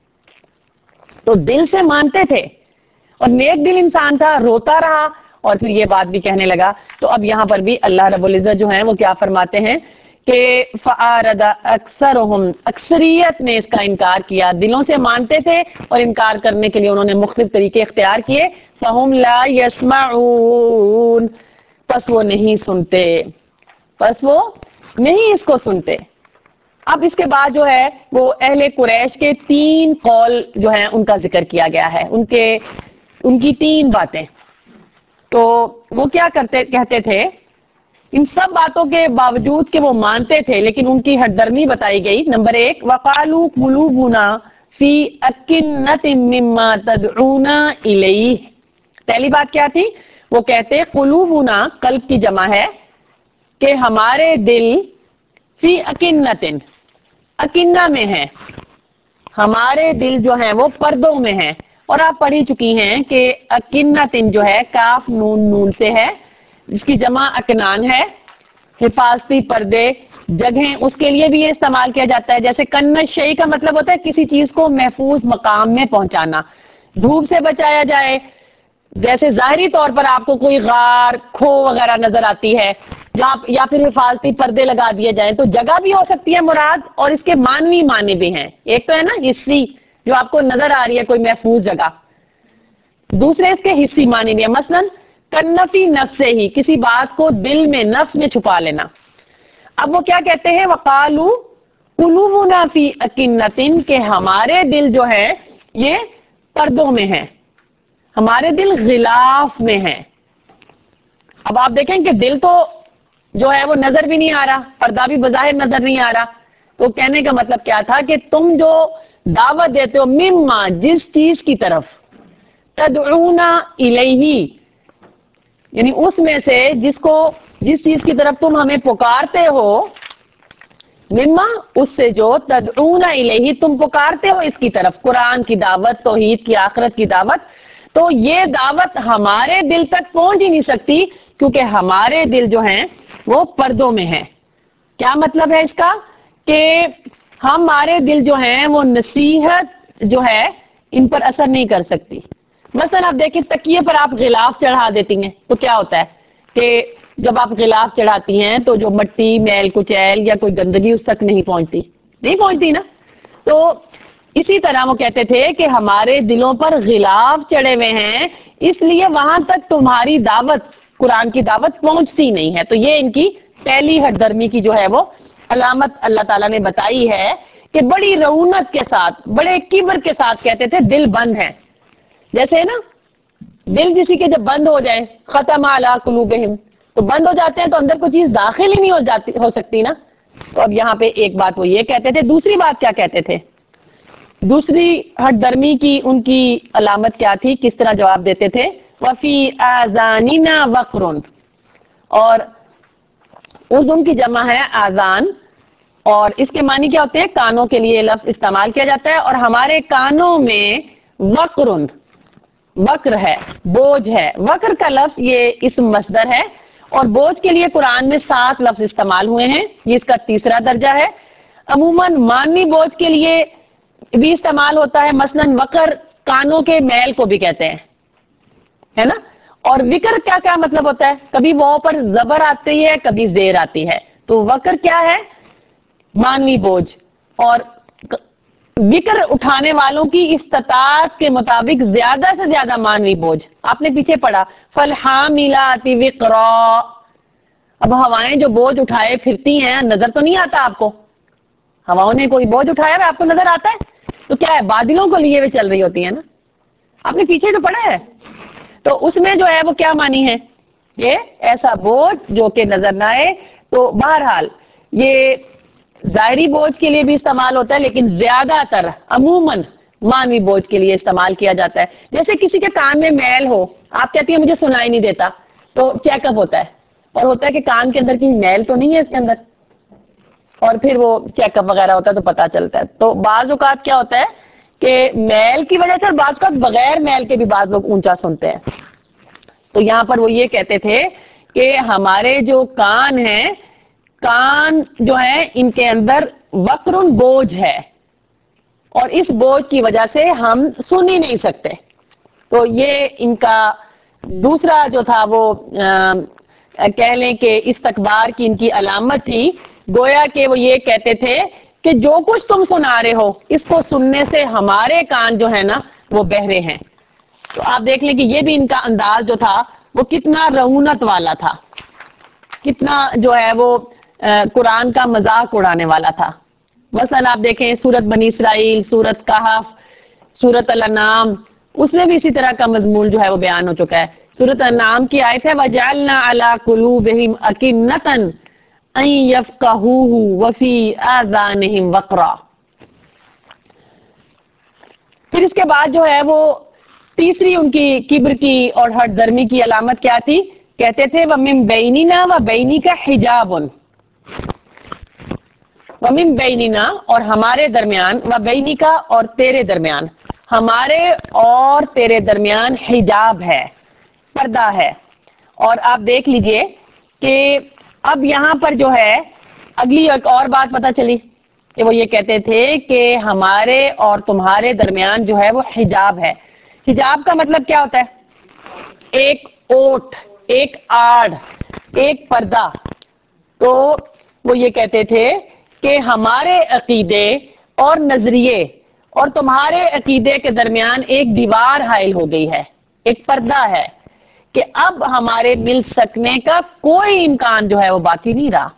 तो दिल से मानते थे और नेक दिल इंसान था, रोता रहा और फिर ये बात भी कहने लगा। तो अब यहाँ पर भी अल्लाह रब्बुल इज्जत जो है वो क्या फरमाते हैं कि फ़अरदा अक्सरुहुम, अक्सरियत ने इसका इनकार किया। दिलों से मानते थे और इनकार करने के लिए उन्होंने मुख्तलिफ तरीके इख्तियार किए। फ़हुम ला यस्मऊन, बस वो नहीं सुनते, बस वो नहीं इसको सुनते। अब इसके बाद जो है वो अहले कुरैश के तीन कौल जो है उनका जिक्र किया गया है, उनके उनकी तीन बातें। तो वो क्या करते कहते थे, इन सब बातों के बावजूद कि वो मानते थे लेकिन उनकी हठधर्मी बताई गई। नंबर एक, वकालू कुलूबुना फी अकिन्नतिम मिम्मा तदऊना इलैह। पहली बात क्या थी, وہ کہتے ہیں قلوبنا قلب کی جمع ہے کہ ہمارے دل فی اکنتن اکنہ میں ہے، ہمارے دل جو ہیں وہ پردوں میں ہیں. اور آپ پڑھی چکی ہیں کہ اکنتن جو ہے کاف نون نون سے ہے، جس کی جمع اکنان ہے. حفاظتی پردے جگہیں اس کے لیے بھی یہ استعمال کیا جاتا ہے. جیسے کنّ شیء کا مطلب ہوتا ہے کسی چیز کو محفوظ مقام میں پہنچانا، دھوپ سے بچایا جائے. جیسے ظاہری طور پر آپ کو کوئی غار کھو وغیرہ نظر آتی ہے یا پھر حفاظتی پردے لگا دیے جائیں تو جگہ بھی ہو سکتی ہے مراد، اور اس کے معنوی معنی بھی ہیں. ایک تو ہے نا حصی جو آپ کو نظر آ رہی ہے کوئی محفوظ جگہ، دوسرے اس کے حصی معنی بھی ہے. مثلاً کنفی نفس سے ہی کسی بات کو دل میں نفس میں چھپا لینا. اب وہ کیا کہتے ہیں وقالو قلوبنا فی اکنتن کہ ہمارے دل جو ہے یہ پردوں میں ہیں، ہمارے دل غلاف میں ہیں. اب آپ دیکھیں کہ دل تو جو ہے وہ نظر بھی نہیں آ رہا، پردہ بھی بظاہر نظر نہیں آ رہا. تو کہنے کا مطلب کیا تھا کہ تم جو دعوت دیتے ہو مما جس چیز کی طرف تدعونا الیہ یعنی اس میں سے جس کو جس چیز کی طرف تم ہمیں پکارتے ہو، مما اس سے جو تدعونا الیہ تم پکارتے ہو اس کی طرف، قرآن کی دعوت، توحید کی، آخرت کی دعوت، تو یہ دعوت ہمارے دل تک پہنچ ہی نہیں سکتی کیونکہ ہمارے دل جو ہیں وہ پردوں میں ہیں. کیا مطلب ہے اس کا کہ ہمارے دل جو ہیں وہ نصیحت جو ہے ان پر اثر نہیں کر سکتی. مثلا آپ دیکھیں تکیے پر آپ غلاف چڑھا دیتی ہیں تو کیا ہوتا ہے کہ جب آپ غلاف چڑھاتی ہیں تو جو مٹی میل کچیل یا کوئی گندگی اس تک نہیں پہنچتی نہیں پہنچتی نا. تو اسی طرح وہ کہتے تھے کہ ہمارے دلوں پر غلاف چڑھے ہوئے ہیں، اس لیے وہاں تک تمہاری دعوت قرآن کی دعوت پہنچتی نہیں ہے. تو یہ ان کی پہلی ہٹ درمی کی جو ہے وہ علامت اللہ تعالیٰ نے بتائی ہے کہ بڑی رعونت کے ساتھ بڑے کبر کے ساتھ کہتے تھے دل بند ہے. جیسے نا دل کسی کے جب بند ہو جائے ختم علی قلوبہم تو بند ہو جاتے ہیں تو اندر کوئی چیز داخل ہی نہیں ہو جاتی ہو سکتی نا. تو اب یہاں پہ ایک بات وہ یہ کہتے تھے. دوسری بات کیا کہتے تھے، دوسری ہٹ درمی کی ان کی علامت کیا تھی، کس طرح جواب دیتے تھے، وفی آذاننا وقر، اور اذن کی جمع ہے آذان، اور اس کے معنی کیا ہوتے ہیں، کانوں کے لیے لفظ استعمال کیا جاتا ہے. اور ہمارے کانوں میں وقر وقر ہے، بوجھ ہے. وقر کا لفظ یہ اسم مصدر ہے اور بوجھ کے لیے قرآن میں سات لفظ استعمال ہوئے ہیں، یہ اس کا تیسرا درجہ ہے. عموماً مانوی بوجھ کے لیے بھی استعمال ہوتا ہے، مثلا وقر کانوں کے میل کو بھی کہتے ہیں، ہے نا. اور وکر کیا کیا مطلب ہوتا ہے، کبھی وہ پر زبر آتی ہے کبھی زیر آتی ہے. تو وقر کیا ہے، مانوی بوجھ. اور وکر اٹھانے والوں کی استطاعت کے مطابق زیادہ سے زیادہ مانوی بوجھ. آپ نے پیچھے پڑھا فالحاملات وقرا، اب ہوائیں جو بوجھ اٹھائے پھرتی ہیں نظر تو نہیں آتا آپ کو، ہواؤں نے کوئی بوجھ اٹھایا ہے آپ کو نظر آتا ہے، تو کیا ہے بادلوں کو لیے ہوئے چل رہی ہوتی ہے نا. آپ نے پیچھے تو پڑھا ہے. تو اس میں جو ہے وہ کیا معنی ہے، یہ ایسا بوجھ جو کہ نظر نہ آئے. تو بہرحال یہ ظاہری بوجھ کے لیے بھی استعمال ہوتا ہے لیکن زیادہ تر عموماً مانوی بوجھ کے لیے استعمال کیا جاتا ہے. جیسے کسی کے کان میں میل ہو، آپ کہتی ہیں مجھے سنائی نہیں دیتا، تو چیک اپ ہوتا ہے اور ہوتا ہے کہ کان کے اندر کی میل تو نہیں ہے اس کے اندر، اور پھر وہ چیک اپ وغیرہ ہوتا ہے تو پتا چلتا ہے. تو بعض اوقات کیا ہوتا ہے کہ میل کی وجہ سے اور بعض اوقات بغیر میل کے بھی بعض لوگ اونچا سنتے ہیں. تو یہاں پر وہ یہ کہتے تھے کہ ہمارے جو کان ہیں، کان جو ہے ان کے اندر وقر بوجھ ہے اور اس بوجھ کی وجہ سے ہم سن ہی نہیں سکتے. تو یہ ان کا دوسرا جو تھا وہ کہہ لیں کہ استکبار کی ان کی علامت تھی. گویا کہ وہ یہ کہتے تھے کہ جو کچھ تم سنا رہے ہو اس کو سننے سے ہمارے کان جو ہے نا وہ بہرے ہیں. تو آپ دیکھ لیں کہ یہ بھی ان کا انداز جو تھا وہ کتنا رعونت والا تھا، کتنا جو ہے وہ قرآن کا مذاق اڑانے والا تھا. مثلا آپ دیکھیں سورت بنی اسرائیل، سورت کہف، سورت الانعام، اس میں بھی اسی طرح کا مضمون جو ہے وہ بیان ہو چکا ہے. سورت الانعام کی آیت ہے وَجَعَلْنَا عَلَىٰ قُلُوبِهِمْ أَكِنَّةً أَن يَفْقَهُوهُ وَفِي آذَانِهِمْ وَقْرًا. پھر اس کے بعد جو ہے وہ تیسری ان کی کبر کی اور ہٹ درمی کی علامت کیا تھی؟ کہتے تھے وَمِن بَيْنِنَا وَبَيْنِكَ حِجَابٌ، وَمِن بَيْنِنَا اور ہمارے درمیان، وَبَيْنِكَ اور تیرے درمیان، ہمارے اور تیرے درمیان حجاب ہے، پردہ ہے۔ اور آپ دیکھ لیجئے کہ اب یہاں پر جو ہے اگلی ایک اور بات پتہ چلی کہ وہ یہ کہتے تھے کہ ہمارے اور تمہارے درمیان جو ہے وہ حجاب ہے۔ حجاب کا مطلب کیا ہوتا ہے؟ ایک اوٹ، ایک آڑ، ایک پردہ۔ تو وہ یہ کہتے تھے کہ ہمارے عقیدے اور نظریے اور تمہارے عقیدے کے درمیان ایک دیوار حائل ہو گئی ہے، ایک پردہ ہے کہ اب ہمارے مل سکنے کا کوئی امکان جو ہے وہ باقی نہیں رہا۔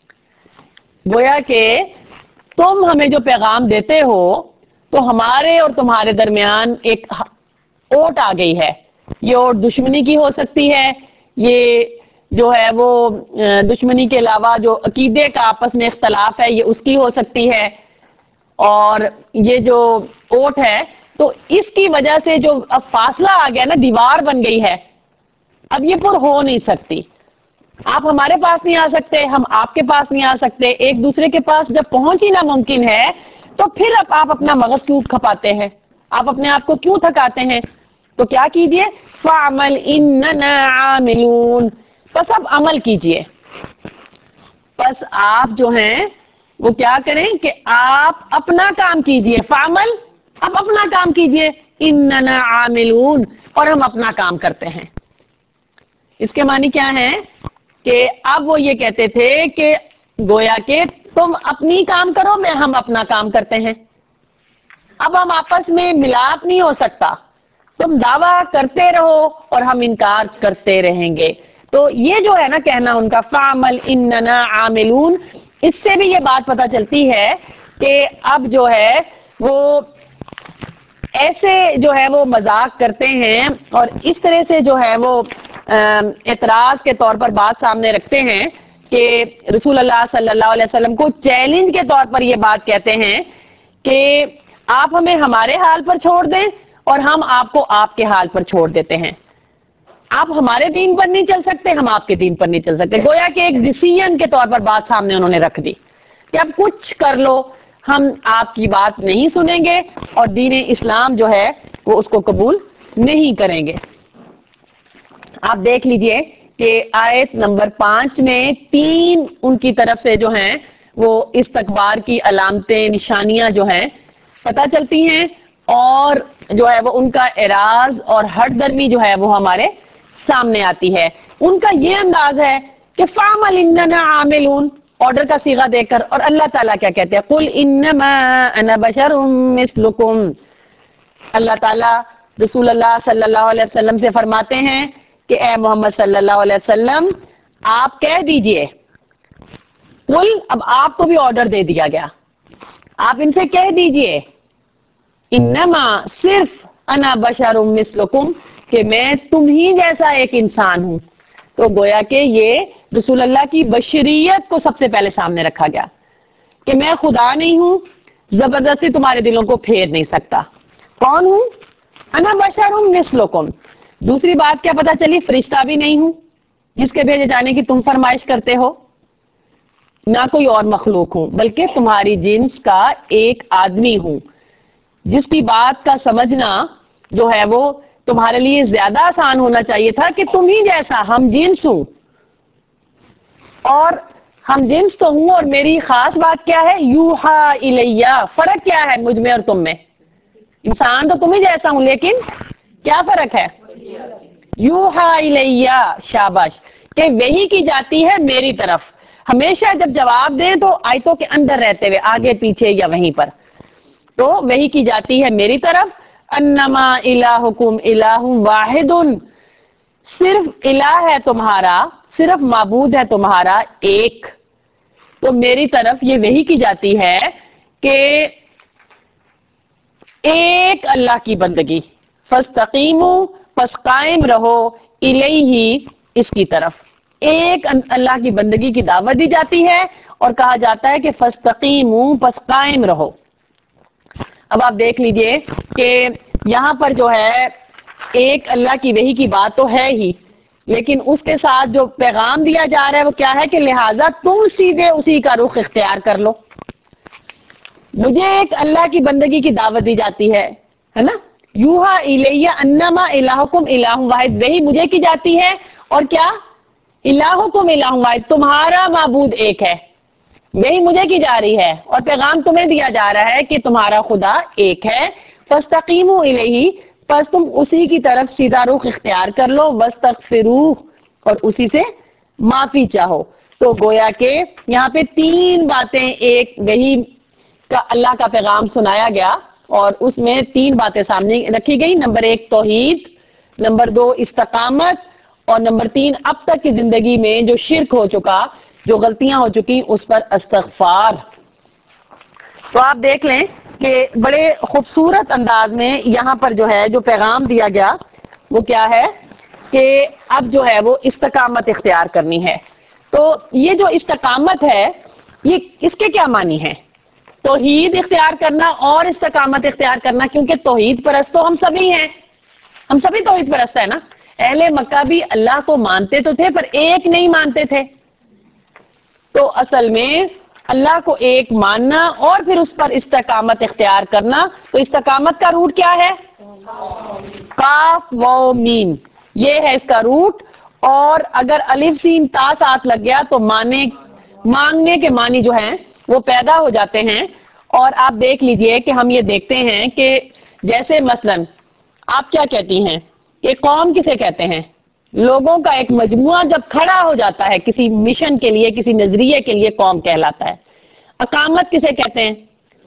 گویا کہ تم ہمیں جو پیغام دیتے ہو تو ہمارے اور تمہارے درمیان ایک اوٹ آ گئی ہے۔ یہ اوٹ دشمنی کی ہو سکتی ہے، یہ جو ہے وہ دشمنی کے علاوہ جو عقیدے کا آپس میں اختلاف ہے یہ اس کی ہو سکتی ہے، اور یہ جو اوٹ ہے تو اس کی وجہ سے جو اب فاصلہ آ گیا نا، دیوار بن گئی ہے، اب یہ پر ہو نہیں سکتی۔ آپ ہمارے پاس نہیں آ سکتے، ہم آپ کے پاس نہیں آ سکتے، ایک دوسرے کے پاس جب پہنچ ہی ناممکن ہے تو پھر اب آپ اپنا مغز کیوں کھپاتے ہیں، آپ اپنے آپ کو کیوں تھکاتے ہیں؟ تو کیا کیجئے؟ فَعْمَلْ إِنَّنَا عَامِلُونَ، بس اب عمل کیجئے، بس آپ جو ہیں وہ کیا کریں کہ آپ اپنا کام کیجئے۔ فَعْمَلْ، اب اپنا کام کیجئے، إِنَّنَا عَامِلُونَ، اور ہم اپنا کام کرتے ہیں۔ اس کے معنی کیا ہے کہ اب وہ یہ کہتے تھے کہ گویا کہ تم اپنی کام کرو، میں ہم اپنا کام کرتے ہیں، اب ہم آپس میں ملاپ نہیں ہو سکتا، تم دعویٰ کرتے رہو اور ہم انکار کرتے رہیں گے۔ تو یہ جو ہے نا کہنا ان کا فَعْمَلْ إِنَّنَا عَامِلُونَ، اس سے بھی یہ بات پتہ چلتی ہے کہ اب جو ہے وہ ایسے جو ہے وہ مذاق کرتے ہیں اور اس طرح سے جو ہے وہ اعتراض کے طور پر بات سامنے رکھتے ہیں کہ رسول اللہ صلی اللہ علیہ وسلم کو چیلنج کے طور پر یہ بات کہتے ہیں کہ آپ ہمیں ہمارے حال پر چھوڑ دیں اور ہم آپ کو آپ کے حال پر چھوڑ دیتے ہیں۔ آپ ہمارے دین پر نہیں چل سکتے، ہم آپ کے دین پر نہیں چل سکتے۔ گویا کہ ایک ڈیسیژن کے طور پر بات سامنے انہوں نے رکھ دی کہ اب کچھ کر لو، ہم آپ کی بات نہیں سنیں گے اور دین اسلام جو ہے وہ اس کو قبول نہیں کریں گے۔ آپ دیکھ لیجئے کہ آیت نمبر پانچ میں تین ان کی طرف سے جو ہیں وہ استکبار کی علامتیں، نشانیاں جو ہیں پتہ چلتی ہیں، اور جو ہے وہ ان کا اعراض اور ہٹ درمی جو ہے وہ ہمارے سامنے آتی ہے۔ ان کا یہ انداز ہے کہ فَعْمَلْ إِنَّنَا عَامِلُونَ، آرڈر کا صیغہ دے کر، اور اللہ تعالیٰ کیا کہتے ہیں؟ قُلْ إِنَّمَا أَنَا بَشَرٌ مِثْلُكُمْ، اللہ تعالیٰ رسول اللہ صلی اللہ علیہ وسلم سے فرماتے ہیں کہ اے محمد صلی اللہ علیہ وسلم آپ کہہ دیجئے، قل، اب آپ کو بھی آرڈر دے دیا گیا، آپ ان سے کہہ دیجئے انما، صرف انا بشر مثلکم، کہ میں تم ہی جیسا ایک انسان ہوں۔ تو گویا کہ یہ رسول اللہ کی بشریت کو سب سے پہلے سامنے رکھا گیا کہ میں خدا نہیں ہوں، زبردستی تمہارے دلوں کو پھیر نہیں سکتا۔ کون ہوں؟ انا بشر مثلکم۔ دوسری بات کیا پتہ چلی؟ فرشتہ بھی نہیں ہوں جس کے بھیجے جانے کی تم فرمائش کرتے ہو، نہ کوئی اور مخلوق ہوں، بلکہ تمہاری جنس کا ایک آدمی ہوں جس کی بات کا سمجھنا جو ہے وہ تمہارے لیے زیادہ آسان ہونا چاہیے تھا کہ تم ہی جیسا ہم جنس ہوں، اور ہم جنس تو ہوں، اور میری خاص بات کیا ہے؟ یوحا الیہ، فرق کیا ہے مجھ میں اور تم میں؟ انسان تو تم ہی جیسا ہوں، لیکن کیا فرق ہے؟ یوحا الیہ، شاباش، کہ وحی کی جاتی ہے میری طرف۔ ہمیشہ جب جواب دیں تو آیتوں کے اندر رہتے ہوئے، آگے پیچھے یا وہیں پر، تو وحی کی جاتی ہے میری طرف۔ انما الہکم الہ واحد، صرف الہ ہے تمہارا، صرف معبود ہے تمہارا ایک۔ تو میری طرف یہ وحی کی جاتی ہے کہ ایک اللہ کی بندگی، فاستقیموا، پس قائم رہو، الیہ، اس کی طرف، ایک اللہ کی بندگی کی دعوت دی جاتی ہے اور کہا جاتا ہے کہ فاستقیموا، پس قائم رہو۔ اب آپ دیکھ لیجئے کہ یہاں پر جو ہے ایک اللہ کی وحی کی بات تو ہے ہی، لیکن اس کے ساتھ جو پیغام دیا جا رہا ہے وہ کیا ہے کہ لہٰذا تم سیدھے اسی کا رخ اختیار کر لو۔ مجھے ایک اللہ کی بندگی کی دعوت دی جاتی ہے ہے نا، یوحا الیہ انما الہکم الہ واحد، وہی مجھے کی جاتی ہے، اور کیا الہکم الہ واحد، تمہارا معبود ایک ہے، وہی مجھے کی جا رہی ہے، اور پیغام تمہیں دیا جا رہا ہے کہ تمہارا خدا ایک ہے، فاستقیموا الیہ، پس تم اسی کی طرف سیدھا رخ اختیار کر لو، واستغفروہ، اور اسی سے معافی چاہو۔ تو گویا کہ یہاں پہ تین باتیں، ایک وہی کا اللہ کا پیغام سنایا گیا اور اس میں تین باتیں سامنے رکھی گئی، نمبر ایک توحید، نمبر دو استقامت، اور نمبر تین اب تک کی زندگی میں جو شرک ہو چکا، جو غلطیاں ہو چکی، اس پر استغفار۔ تو آپ دیکھ لیں کہ بڑے خوبصورت انداز میں یہاں پر جو ہے جو پیغام دیا گیا وہ کیا ہے کہ اب جو ہے وہ استقامت اختیار کرنی ہے۔ تو یہ جو استقامت ہے یہ اس کے کیا معنی ہے؟ توحید اختیار کرنا اور استقامت اختیار کرنا، کیونکہ توحید پرست تو ہم سبھی ہیں، ہم سبھی توحید پرست ہیں نا۔ اہل مکہ بھی اللہ کو مانتے تو تھے پر ایک نہیں مانتے تھے، تو اصل میں اللہ کو ایک ماننا اور پھر اس پر استقامت اختیار کرنا، تو استقامت کا روٹ کیا ہے؟ کاف و میم، یہ ہے اس کا روٹ، اور اگر الف سین تا ساتھ لگ گیا تو مانے مانگنے کے معنی جو ہیں وہ پیدا ہو جاتے ہیں۔ اور آپ دیکھ لیجئے کہ ہم یہ دیکھتے ہیں کہ جیسے مثلا آپ کیا کہتی ہیں کہ قوم کسے کہتے ہیں؟ لوگوں کا ایک مجموعہ جب کھڑا ہو جاتا ہے کسی مشن کے لیے، کسی نظریے کے لیے، قوم کہلاتا ہے۔ اقامت کسے کہتے ہیں؟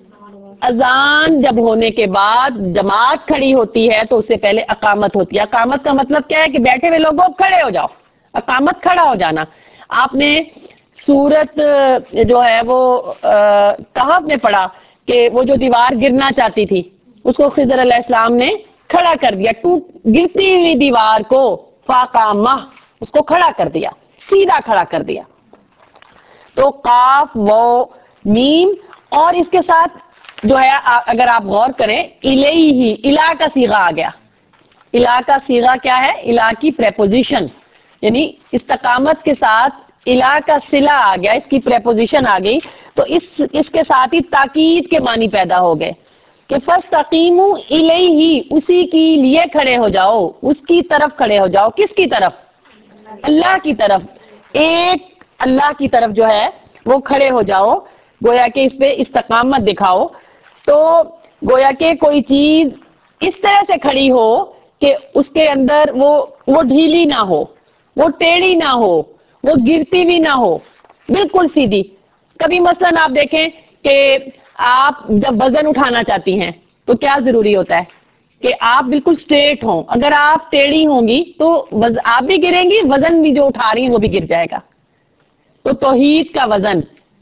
اذان جب ہونے کے بعد جماعت کھڑی ہوتی ہے تو اس سے پہلے اقامت ہوتی ہے۔ اقامت کا مطلب کیا ہے کہ بیٹھے ہوئے لوگوں کھڑے ہو جاؤ، اقامت کھڑا ہو جانا۔ آپ نے سورت جو ہے وہ کہف میں پڑھا کہ وہ جو دیوار گرنا چاہتی تھی اس کو خضر علیہ السلام نے کھڑا کر دیا، ٹوٹ گرتی ہوئی دیوار کو فاقامہ، اس کو کھڑا کر دیا، سیدھا کھڑا کر دیا۔ تو قاف و میم، اور اس کے ساتھ جو ہے اگر آپ غور کریں الیہ، الہ کا صیغہ آ گیا۔ الہ کا صیغہ کیا ہے؟ الہ کی پریپوزیشن، یعنی استقامت کے ساتھ الہ کا صلہ آ گیا، اس کی پریپوزیشن آ گئی، تو اس اس کے ساتھ ہی تاکید کے معنی پیدا ہو گئے کہ فاستقیموا الیہ، اسی کے لیے کھڑے ہو جاؤ، اس کی طرف کھڑے ہو جاؤ۔ کس کی طرف؟ اللہ کی طرف، ایک اللہ کی طرف جو ہے وہ کھڑے ہو جاؤ، گویا کہ اس پہ استقامت دکھاؤ۔ تو گویا کہ کوئی چیز اس طرح سے کھڑی ہو کہ اس کے اندر وہ وہ ڈھیلی نہ ہو، وہ ٹیڑھی نہ ہو، وہ گرتی بھی نہ ہو، بالکل سیدھی۔ کبھی مثلاً آپ دیکھیں کہ آپ جب وزن اٹھانا چاہتی ہیں تو کیا ضروری ہوتا ہے کہ آپ بالکل سٹریٹ ہوں۔ اگر آپ ٹیڑھی ہوں گی تو آپ بھی گریں گی، وزن بھی جو اٹھا رہی ہیں وہ بھی گر جائے گا۔ تو توحید کا وزن،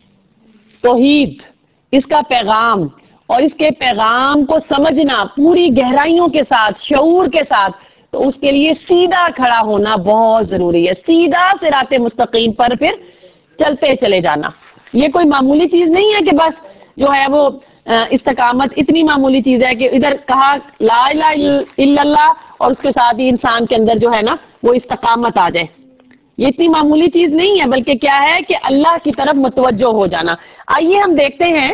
توحید اس کا پیغام، اور اس کے پیغام کو سمجھنا پوری گہرائیوں کے ساتھ، شعور کے ساتھ، تو اس کے لیے سیدھا کھڑا ہونا بہت ضروری ہے، سیدھا صراط مستقیم پر پھر چلتے چلے جانا۔ یہ کوئی معمولی چیز نہیں ہے کہ بس جو ہے وہ استقامت اتنی معمولی چیز ہے کہ ادھر کہا لا الہ الا اللہ اور اس کے ساتھ ہی انسان کے اندر جو ہے نا وہ استقامت آ جائے۔ یہ اتنی معمولی چیز نہیں ہے، بلکہ کیا ہے کہ اللہ کی طرف متوجہ ہو جانا۔ آئیے ہم دیکھتے ہیں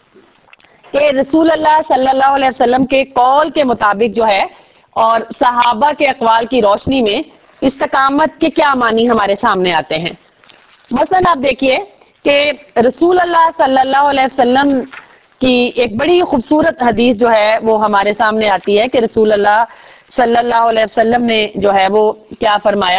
کہ رسول اللہ صلی اللہ علیہ وسلم کے قول کے مطابق جو ہے اور صحابہ کے اقوال کی روشنی میں استقامت کے کیا معنی ہمارے سامنے آتے ہیں۔ مثلا آپ دیکھیے کہ رسول اللہ صلی اللہ علیہ وسلم کی ایک بڑی خوبصورت حدیث جو ہے وہ ہمارے سامنے آتی ہے کہ رسول اللہ صلی اللہ علیہ وسلم نے جو ہے وہ کیا فرمایا۔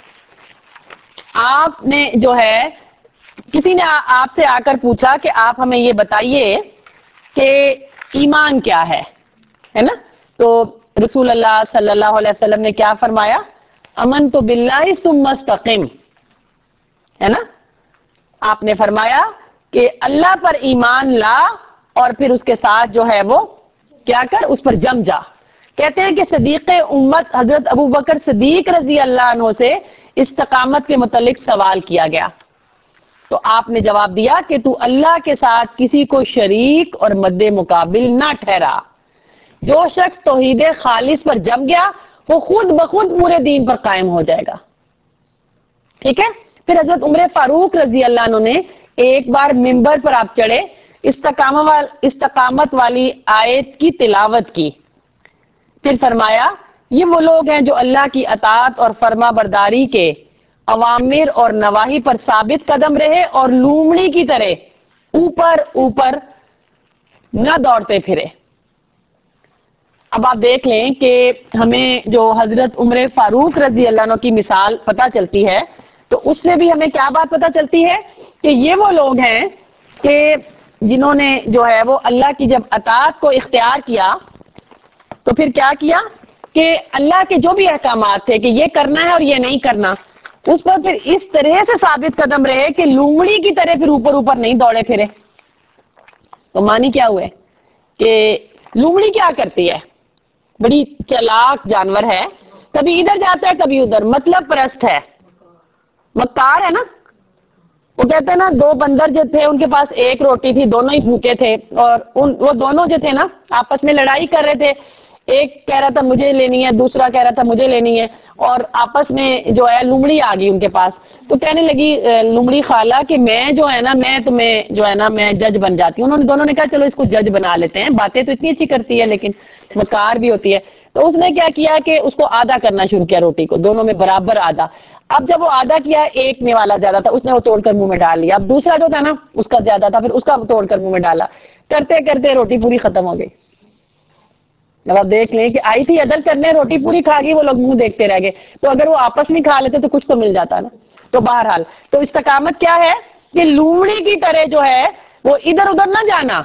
آپ نے جو ہے کسی نے آپ سے آ کر پوچھا کہ آپ ہمیں یہ بتائیے کہ ایمان کیا ہے ہے نا؟ تو رسول اللہ صلی اللہ علیہ وسلم نے کیا فرمایا؟ امنت باللہ ثم استقم، ہے نا؟ آپ نے فرمایا کہ اللہ پر ایمان لا اور پھر اس کے ساتھ جو ہے وہ کیا کر، اس پر جم جا۔ کہتے ہیں کہ صدیق امت حضرت ابو بکر صدیق رضی اللہ عنہ سے استقامت کے متعلق سوال کیا گیا، تو آپ نے جواب دیا کہ تو اللہ کے ساتھ کسی کو شریک اور مد مقابل نہ ٹھہرا۔ جو شخص توحید خالص پر جم گیا وہ خود بخود پورے دین پر قائم ہو جائے گا. ٹھیک ہے. پھر حضرت عمر فاروق رضی اللہ عنہ نے ایک بار ممبر پر آپ چڑھے, استقامت والی آیت کی تلاوت کی, پھر فرمایا یہ وہ لوگ ہیں جو اللہ کی اطاعت اور فرما برداری کے اوامر اور نواہی پر ثابت قدم رہے اور لومڑی کی طرح اوپر اوپر نہ دوڑتے پھرے. اب آپ دیکھ لیں کہ ہمیں جو حضرت عمر فاروق رضی اللہ عنہ کی مثال پتہ چلتی ہے, تو اس سے بھی ہمیں کیا بات پتہ چلتی ہے کہ یہ وہ لوگ ہیں کہ جنہوں نے جو ہے وہ اللہ کی جب اطاعت کو اختیار کیا تو پھر کیا کیا کہ اللہ کے جو بھی احکامات تھے کہ یہ کرنا ہے اور یہ نہیں کرنا, اس پر پھر اس طرح سے ثابت قدم رہے کہ لومڑی کی طرح پھر اوپر اوپر نہیں دوڑے پھرے. تو معنی کیا ہوئے کہ لومڑی کیا کرتی ہے, بڑی چلاک جانور ہے, کبھی ادھر جاتا ہے کبھی ادھر, مطلب پرست ہے, مکار ہے نا. وہ کہتے ہیں نا دو بندر جو تھے ان کے پاس ایک روٹی تھی, دونوں ہی بھوکے تھے, اور ان وہ دونوں جو تھے نا آپس میں لڑائی کر رہے تھے, ایک کہہ رہا تھا مجھے لینی ہے, دوسرا کہہ رہا تھا مجھے لینی ہے, اور آپس میں جو ہے لومڑی آ گئی ان کے پاس. تو کہنے لگی لومڑی خالہ کہ میں جو ہے نا میں تمہیں جو ہے نا میں جج بن جاتی ہوں. انہوں نے دونوں نے کہا چلو اس کو جج بنا لیتے ہیں, باتیں تو اتنی اچھی کرتی ہے لیکن مکار بھی ہوتی ہے. تو اس نے کیا کیا کہ اس کو آدھا کرنا شروع کیا, روٹی کو دونوں میں برابر آدھا. اب جب وہ آدھا کیا, ایک میں والا زیادہ تھا, اس نے وہ توڑ کر منہ میں ڈال لیا. اب دوسرا جو تھا نا اس کا زیادہ تھا, پھر اس کا توڑ کر منہ میں ڈالا. کرتے کرتے روٹی پوری ختم ہو گئی. اب آپ دیکھ لیں کہ آئی تھی عدل کرنے, روٹی پوری کھا گئی, وہ لوگ منہ دیکھتے رہ گئے. تو اگر وہ آپس میں کھا لیتے تو کچھ تو مل جاتا نا. تو بہرحال تو استقامت کیا ہے کہ لومڑی کی طرح جو ہے وہ ادھر ادھر نہ جانا,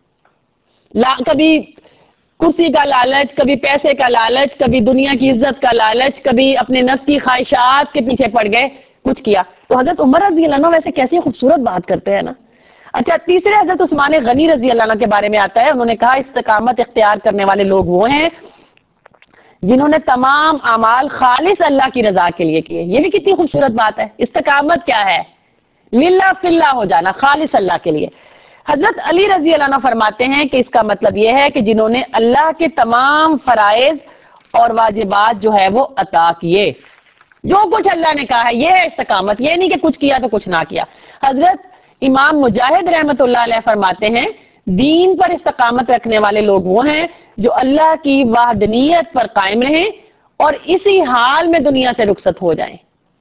کبھی کرسی کا لالچ, کبھی پیسے کا لالچ, کبھی دنیا کی عزت کا لالچ, کبھی اپنے نفس کی خواہشات کے پیچھے پڑ گئے, کچھ کیا. تو حضرت عمر رضی اللہ عنہ ویسے کیسی خوبصورت بات کرتے ہیں نا. اچھا, تیسرے حضرت عثمان غنی رضی اللہ عنہ کے بارے میں آتا ہے, انہوں نے کہا استقامت اختیار کرنے والے لوگ وہ ہیں جنہوں نے تمام اعمال خالص اللہ کی رضا کے لیے کیے. یہ بھی کتنی خوبصورت بات ہے. استقامت کیا ہے؟ للہ فی اللہ ہو جانا, خالص اللہ کے لیے. حضرت علی رضی اللہ عنہ فرماتے ہیں کہ اس کا مطلب یہ ہے کہ جنہوں نے اللہ کے تمام فرائض اور واجبات جو ہے وہ عطا کیے, جو کچھ اللہ نے کہا ہے, یہ ہے استقامت. یہ نہیں کہ کچھ کیا تو کچھ نہ کیا. حضرت امام مجاہد رحمت اللہ علیہ فرماتے ہیں دین پر استقامت رکھنے والے لوگ وہ ہیں جو اللہ کی وحدانیت پر قائم رہیں اور اسی حال میں دنیا سے رخصت ہو جائیں.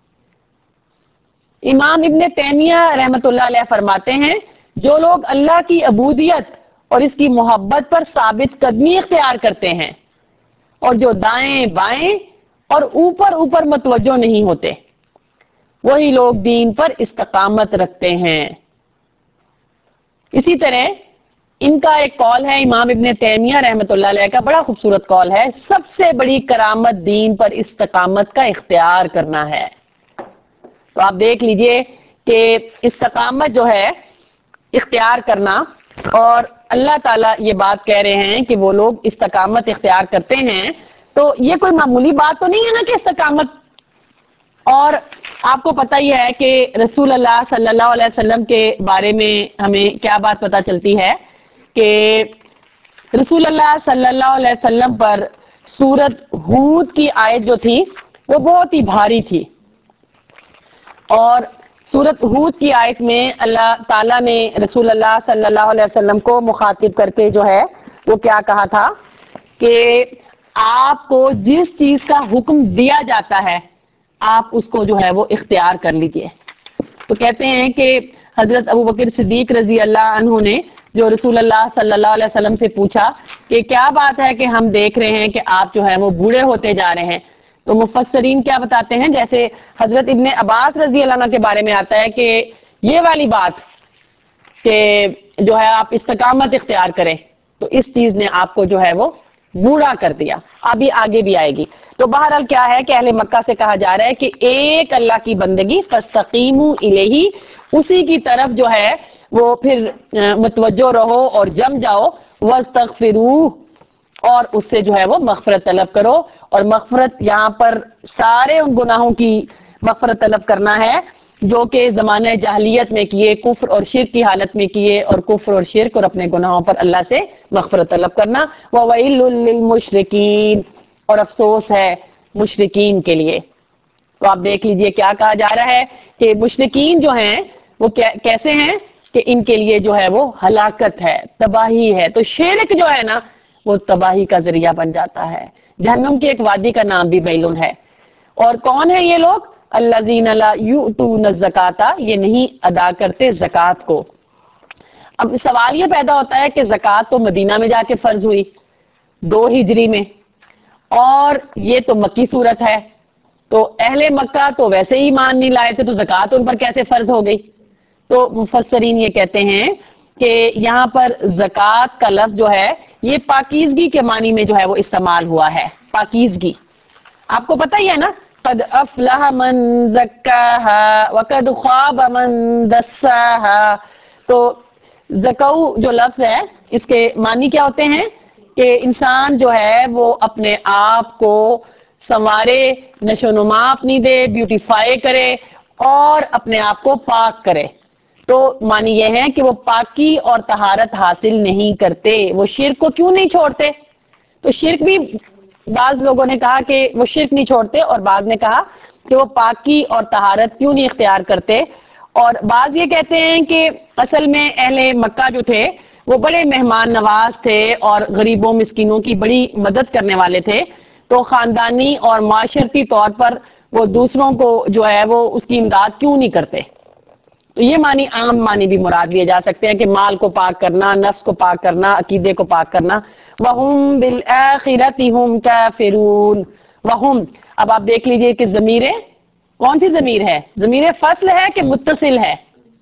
امام ابن تیمیہ رحمت اللہ علیہ فرماتے ہیں جو لوگ اللہ کی عبودیت اور اس کی محبت پر ثابت قدمی اختیار کرتے ہیں اور جو دائیں بائیں اور اوپر اوپر متوجہ نہیں ہوتے, وہی لوگ دین پر استقامت رکھتے ہیں. اسی طرح ان کا ایک قول ہے امام ابن تیمیہ رحمت اللہ علیہ کا, بڑا خوبصورت قول ہے, سب سے بڑی کرامت دین پر استقامت کا اختیار کرنا ہے. تو آپ دیکھ لیجئے کہ استقامت جو ہے اختیار کرنا, اور اللہ تعالیٰ یہ بات کہہ رہے ہیں کہ وہ لوگ استقامت اختیار کرتے ہیں, تو یہ کوئی معمولی بات تو نہیں ہے نا کہ استقامت. اور آپ کو پتہ ہی ہے کہ رسول اللہ صلی اللہ علیہ وسلم کے بارے میں ہمیں کیا بات پتہ چلتی ہے کہ رسول اللہ صلی اللہ علیہ وسلم پر سورت ہود کی آیت جو تھی وہ بہت ہی بھاری تھی, اور سورت ہود کی آیت میں اللہ تعالیٰ نے رسول اللہ صلی اللہ علیہ وسلم کو مخاطب کر کے جو ہے وہ کیا کہا تھا کہ آپ کو جس چیز کا حکم دیا جاتا ہے آپ اس کو جو ہے وہ اختیار کر لیجئے. تو کہتے ہیں کہ حضرت ابوبکر صدیق رضی اللہ عنہ نے جو رسول اللہ صلی اللہ علیہ وسلم سے پوچھا کہ کیا بات ہے کہ ہم دیکھ رہے ہیں کہ آپ جو ہے وہ بوڑھے ہوتے جا رہے ہیں, تو مفسرین کیا بتاتے ہیں, جیسے حضرت ابن عباس رضی اللہ عنہ کے بارے میں آتا ہے کہ یہ والی بات کہ جو ہے آپ استقامت اختیار کریں, تو اس چیز نے آپ کو جو ہے وہ بوڑھا کر دیا. ابھی آگے بھی آئے گی. تو بہرحال کیا ہے کہ اہل مکہ سے کہا جا رہا ہے کہ ایک اللہ کی بندگی فاستقیموا الیہ, اسی کی طرف جو ہے وہ پھر متوجہ رہو اور جم جاؤ, واستغفروہ, اور اس سے جو ہے وہ مغفرت طلب کرو. اور مغفرت یہاں پر سارے ان گناہوں کی مغفرت طلب کرنا ہے جو کہ زمانہ جاہلیت میں کیے, کفر اور شرک کی حالت میں کیے, اور کفر اور شرک اور اپنے گناہوں پر اللہ سے مغفرت طلب کرنا. وَوَيْلٌ لِّلْمُشْرِكِينَ, اور افسوس ہے مشرکین کے لیے۔ تو آپ دیکھ لیجئے کیا کہا جا رہا ہے کہ مشرکین جو ہیں وہ کیسے ہیں کہ ان کے لیے جو ہے وہ ہلاکت ہے، تباہی ہے۔ تو شرک جو ہے نا وہ تباہی کا ذریعہ بن جاتا ہے۔ جہنم کی ایک وادی کا نام بھی بیلون ہے۔ اور کون ہے یہ لوگ؟ الذین لا یؤتون الزکاۃ، یہ نہیں ادا کرتے زکوٰۃ کو۔ اب سوال یہ پیدا ہوتا ہے کہ زکوٰۃ تو مدینہ میں جا کے فرض ہوئی دو ہجری میں، اور یہ تو مکی صورت ہے، تو اہل مکہ تو ویسے ہی ایمان نہیں لائے تھے، تو زکوٰۃ ان پر کیسے فرض ہو گئی؟ تو مفسرین یہ کہتے ہیں کہ یہاں پر زکوٰۃ کا لفظ جو ہے یہ پاکیزگی کے معنی میں جو ہے وہ استعمال ہوا ہے۔ پاکیزگی آپ کو پتہ ہی ہے نا، قد افلح من زکاہا وقد خاب من دساہا۔ تو زکو جو لفظ ہے اس کے معنی کیا ہوتے ہیں کہ انسان جو ہے وہ اپنے آپ کو سنوارے، نشو و نما اپنی دے، بیوٹیفائی کرے اور اپنے آپ کو پاک کرے۔ تو معنی یہ ہے کہ وہ پاکی اور طہارت حاصل نہیں کرتے۔ وہ شرک کو کیوں نہیں چھوڑتے؟ تو شرک بھی بعض لوگوں نے کہا کہ وہ شرک نہیں چھوڑتے، اور بعض نے کہا کہ وہ پاکی اور طہارت کیوں نہیں اختیار کرتے۔ اور بعض یہ کہتے ہیں کہ اصل میں اہل مکہ جو تھے وہ بڑے مہمان نواز تھے اور غریبوں مسکینوں کی بڑی مدد کرنے والے تھے، تو خاندانی اور معاشرتی طور پر وہ دوسروں کو جو ہے وہ اس کی امداد کیوں نہیں کرتے۔ تو یہ معنی عام معنی بھی مراد لیے جا سکتے ہیں کہ مال کو پاک کرنا، نفس کو پاک کرنا، عقیدے کو پاک کرنا۔ وَهُمْ بِالْآخِرَةِ هُمْ كَافِرُونَ۔ وَهُمْ، اب آپ دیکھ لیجئے کہ ضمیر کون سی ضمیر ہے؟ ضمیر فصل ہے کہ متصل ہے؟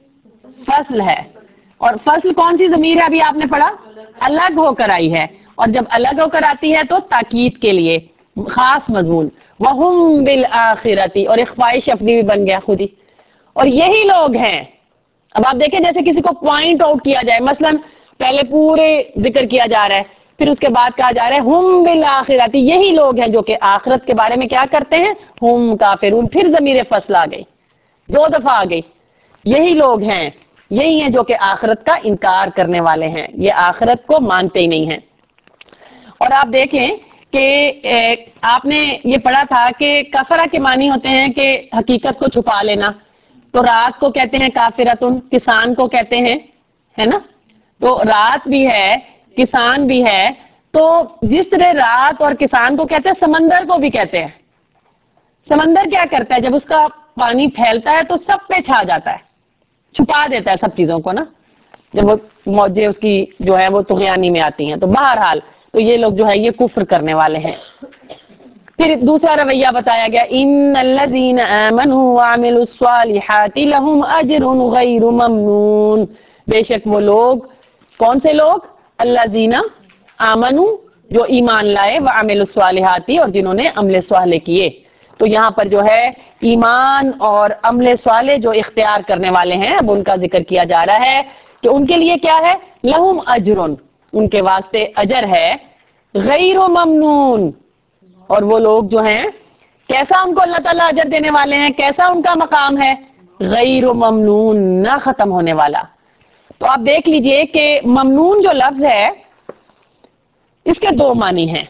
فصل ہے۔ اور فصل کون سی ضمیر ہے؟ ابھی آپ نے پڑھا الگ ہو کر آئی ہے، اور جب الگ ہو کر آتی ہے تو تاکید کے لیے خاص مضمون۔ وَهُمْ بِالْآخِرَةِ، اور اخفاء شفوی بھی بن گیا خود ہی۔ اور یہی لوگ ہیں، اب آپ دیکھیں جیسے کسی کو پوائنٹ آؤٹ کیا جائے، مثلا پہلے پورے ذکر کیا جا رہا ہے، پھر اس کے بعد کہا جا رہا ہے ہم بالآخرۃ، یہی لوگ ہیں جو کہ آخرت کے بارے میں کیا کرتے ہیں؟ ہم کافرون۔ پھر ضمیر فصل آ گئی، دو دفعہ آ گئی۔ یہی لوگ ہیں، یہی ہیں جو کہ آخرت کا انکار کرنے والے ہیں، یہ آخرت کو مانتے ہی نہیں ہیں۔ اور آپ دیکھیں کہ آپ نے یہ پڑھا تھا کہ کفرہ کے معنی ہوتے ہیں کہ حقیقت کو چھپا لینا، تو رات کو کہتے ہیں کافرتن، کسان کو کہتے ہیں، ہے نا؟ تو رات بھی ہے، کسان بھی ہے، تو جس طرح رات اور کسان کو کہتے ہیں، سمندر کو بھی کہتے ہیں۔ سمندر کیا کرتا ہے؟ جب اس کا پانی پھیلتا ہے تو سب پہ چھا جاتا ہے، چھپا دیتا ہے سب چیزوں کو نا، جب وہ موجیں اس کی جو ہے وہ طغیانی میں آتی ہیں۔ تو بہرحال تو یہ لوگ جو ہے یہ کفر کرنے والے ہیں۔ پھر دوسرا رویہ بتایا گیا، ان الذین آمنوا وعملوا الصالحات لهم اجر غیر ممنون۔ بے شک وہ لوگ، کون سے لوگ؟ الذین آمنوا، جو ایمان لائے، وعملوا الصالحات، اور جنہوں نے عمل صالح کیے۔ تو یہاں پر جو ہے ایمان اور عمل صالح جو اختیار کرنے والے ہیں، اب ان کا ذکر کیا جا رہا ہے کہ ان کے لیے کیا ہے؟ لہم اجرن، ان کے واسطے اجر ہے، غیر ممنون۔ اور وہ لوگ جو ہیں کیسا ان کو اللہ تعالیٰ اجر دینے والے ہیں، کیسا ان کا مقام ہے؟ غیر ممنون، نہ ختم ہونے والا۔ تو آپ دیکھ لیجئے کہ ممنون جو لفظ ہے اس کے دو معنی ہیں۔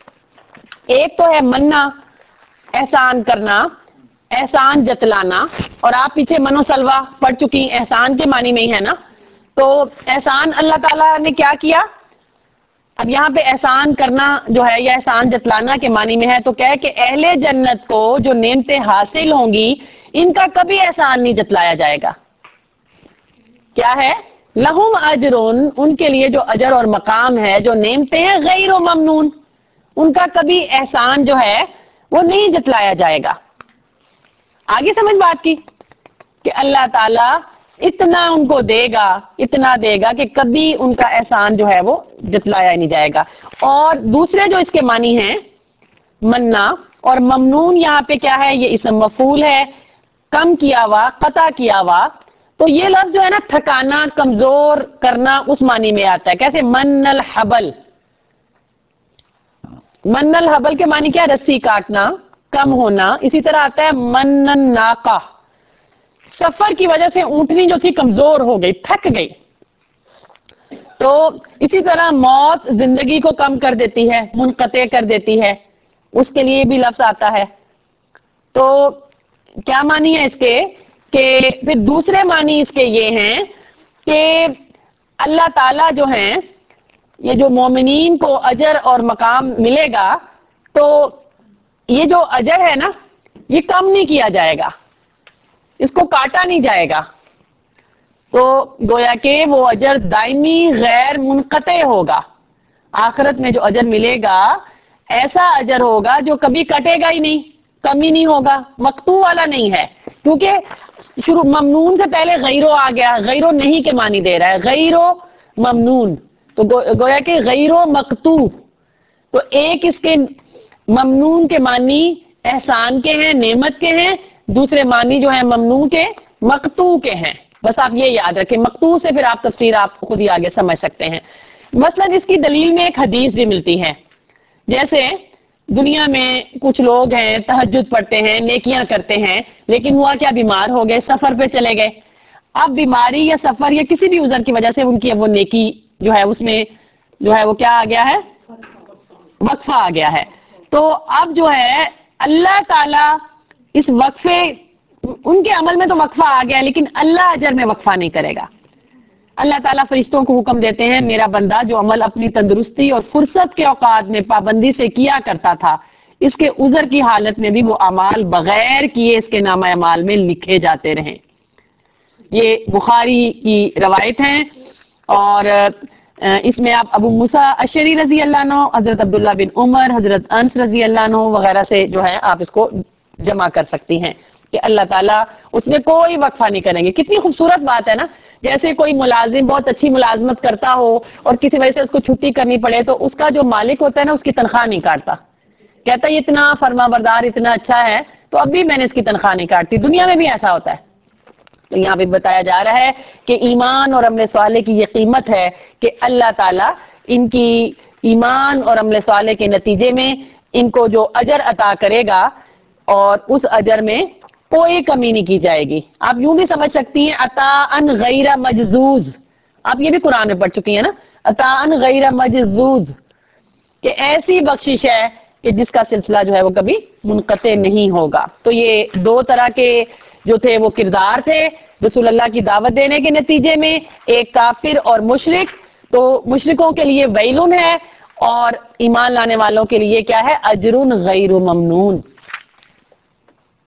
ایک تو ہے مننا، احسان کرنا، احسان جتلانا، اور آپ پیچھے منو سلوا پڑھ چکی، احسان کے معنی میں ہی ہے نا۔ تو احسان اللہ تعالیٰ نے کیا کیا؟ اب یہاں پہ احسان کرنا جو ہے یا احسان جتلانا کے معنی میں ہے، تو کہے کہ اہل جنت کو جو نعمتیں حاصل ہوں گی ان کا کبھی احسان نہیں جتلایا جائے گا۔ کیا ہے؟ لہم اجرن، ان کے لیے جو اجر اور مقام ہے، جو نعمتیں ہیں، غیر ممنون، ان کا کبھی احسان جو ہے وہ نہیں جتلایا جائے گا۔ آگے سمجھ بات کی کہ اللہ تعالیٰ اتنا ان کو دے گا، اتنا دے گا کہ کبھی ان کا احسان جو ہے وہ جتلایا نہیں جائے گا۔ اور دوسرے جو اس کے معنی ہیں مننا اور ممنون، یہاں پہ کیا ہے؟ یہ اسم مفعول ہے، کم کیا ہوا، قطع کیا ہوا۔ تو یہ لفظ جو ہے نا تھکانا، کمزور کرنا، اس معنی میں آتا ہے۔ کیسے؟ من الحبل، من الحبل کے معنی کیا؟ رسی کاٹنا، کم ہونا۔ اسی طرح آتا ہے من الناقہ، سفر کی وجہ سے اونٹنی جو تھی کمزور ہو گئی، تھک گئی۔ تو اسی طرح موت زندگی کو کم کر دیتی ہے، منقطع کر دیتی ہے۔ اس کے لیے بھی لفظ آتا ہے. تو کیا معنی ہے اس کے کہ پھر دوسرے معنی اس کے یہ ہیں کہ اللہ تعالیٰ جو ہیں یہ جو مومنین کو اجر اور مقام ملے گا تو یہ جو اجر ہے نا یہ کم نہیں کیا جائے گا, اس کو کاٹا نہیں جائے گا. تو گویا کہ وہ اجر دائمی غیر منقطع ہوگا. آخرت میں جو اجر ملے گا ایسا اجر ہوگا جو کبھی کٹے گا ہی نہیں, کمی نہیں ہوگا, مقطوع والا نہیں ہے. کیونکہ شروع ممنون سے پہلے غیرو آ گیا, غیرو نہیں کے معنی دے رہا ہے, غیرو ممنون, تو گویا کہ غیرو مقطوع. تو ایک اس کے ممنون کے معنی احسان کے ہیں, نعمت کے ہیں, دوسرے معنی جو ہیں ممنون کے مقطوع کے ہیں. بس آپ یہ یاد رکھیں, مقطوع سے پھر آپ تفسیر آپ خود ہی آگے سمجھ سکتے ہیں. مثلا اس کی دلیل میں ایک حدیث بھی ملتی ہے. جیسے دنیا میں کچھ لوگ ہیں تہجد پڑھتے ہیں, نیکیاں کرتے ہیں, لیکن ہوا کیا بیمار ہو گئے, سفر پہ چلے گئے. اب بیماری یا سفر یا کسی بھی عذر کی وجہ سے ان کی اب وہ نیکی جو ہے اس میں جو ہے وہ کیا آ گیا ہے, وقفہ آ گیا ہے. تو اب جو ہے اللہ تعالی اس وقفے, ان کے عمل میں تو وقفہ آ گیا لیکن اللہ اجر میں وقفہ نہیں کرے گا. اللہ تعالیٰ فرشتوں کو حکم دیتے ہیں میرا بندہ جو عمل اپنی تندرستی اور فرصت کے اوقات میں پابندی سے کیا کرتا تھا اس کے عذر کی حالت میں بھی وہ اعمال بغیر کیے اس کے نامہ اعمال میں لکھے جاتے رہیں. یہ بخاری کی روایت ہے اور اس میں آپ ابو موسیٰ اشعری رضی اللہ عنہ, حضرت عبداللہ بن عمر, حضرت انس رضی اللہ عنہ وغیرہ سے جو ہے آپ اس کو جمع کر سکتی ہیں کہ اللہ تعالیٰ اس میں کوئی وقفہ نہیں کریں گے. کتنی خوبصورت بات ہے نا, جیسے کوئی ملازم بہت اچھی ملازمت کرتا ہو اور کسی وجہ سے اس کو چھٹی کرنی پڑے تو اس کا جو مالک ہوتا ہے نا اس کی تنخواہ نہیں کاٹتا, کہتا ہے اتنا فرما بردار اتنا اچھا ہے تو اب بھی میں نے اس کی تنخواہ نہیں کاٹتی. دنیا میں بھی ایسا ہوتا ہے. تو یہاں پہ بتایا جا رہا ہے کہ ایمان اور عمل صالح کی یہ قیمت ہے کہ اللہ تعالیٰ ان کی ایمان اور عمل صالح کے نتیجے میں ان کو جو اجر عطا کرے گا اور اس اجر میں کوئی کمی نہیں کی جائے گی. آپ یوں بھی سمجھ سکتی ہیں عطاءً غیر مجذوذ, آپ یہ بھی قرآن میں پڑھ چکی ہیں نا, عطاءً غیر مجذوذ, کہ ایسی بخشش ہے کہ جس کا سلسلہ جو ہے وہ کبھی منقطع نہیں ہوگا. تو یہ دو طرح کے جو تھے وہ کردار تھے رسول اللہ کی دعوت دینے کے نتیجے میں, ایک کافر اور مشرک. تو مشرکوں کے لیے ویلن ہے اور ایمان لانے والوں کے لیے کیا ہے, اجر غیر ممنون.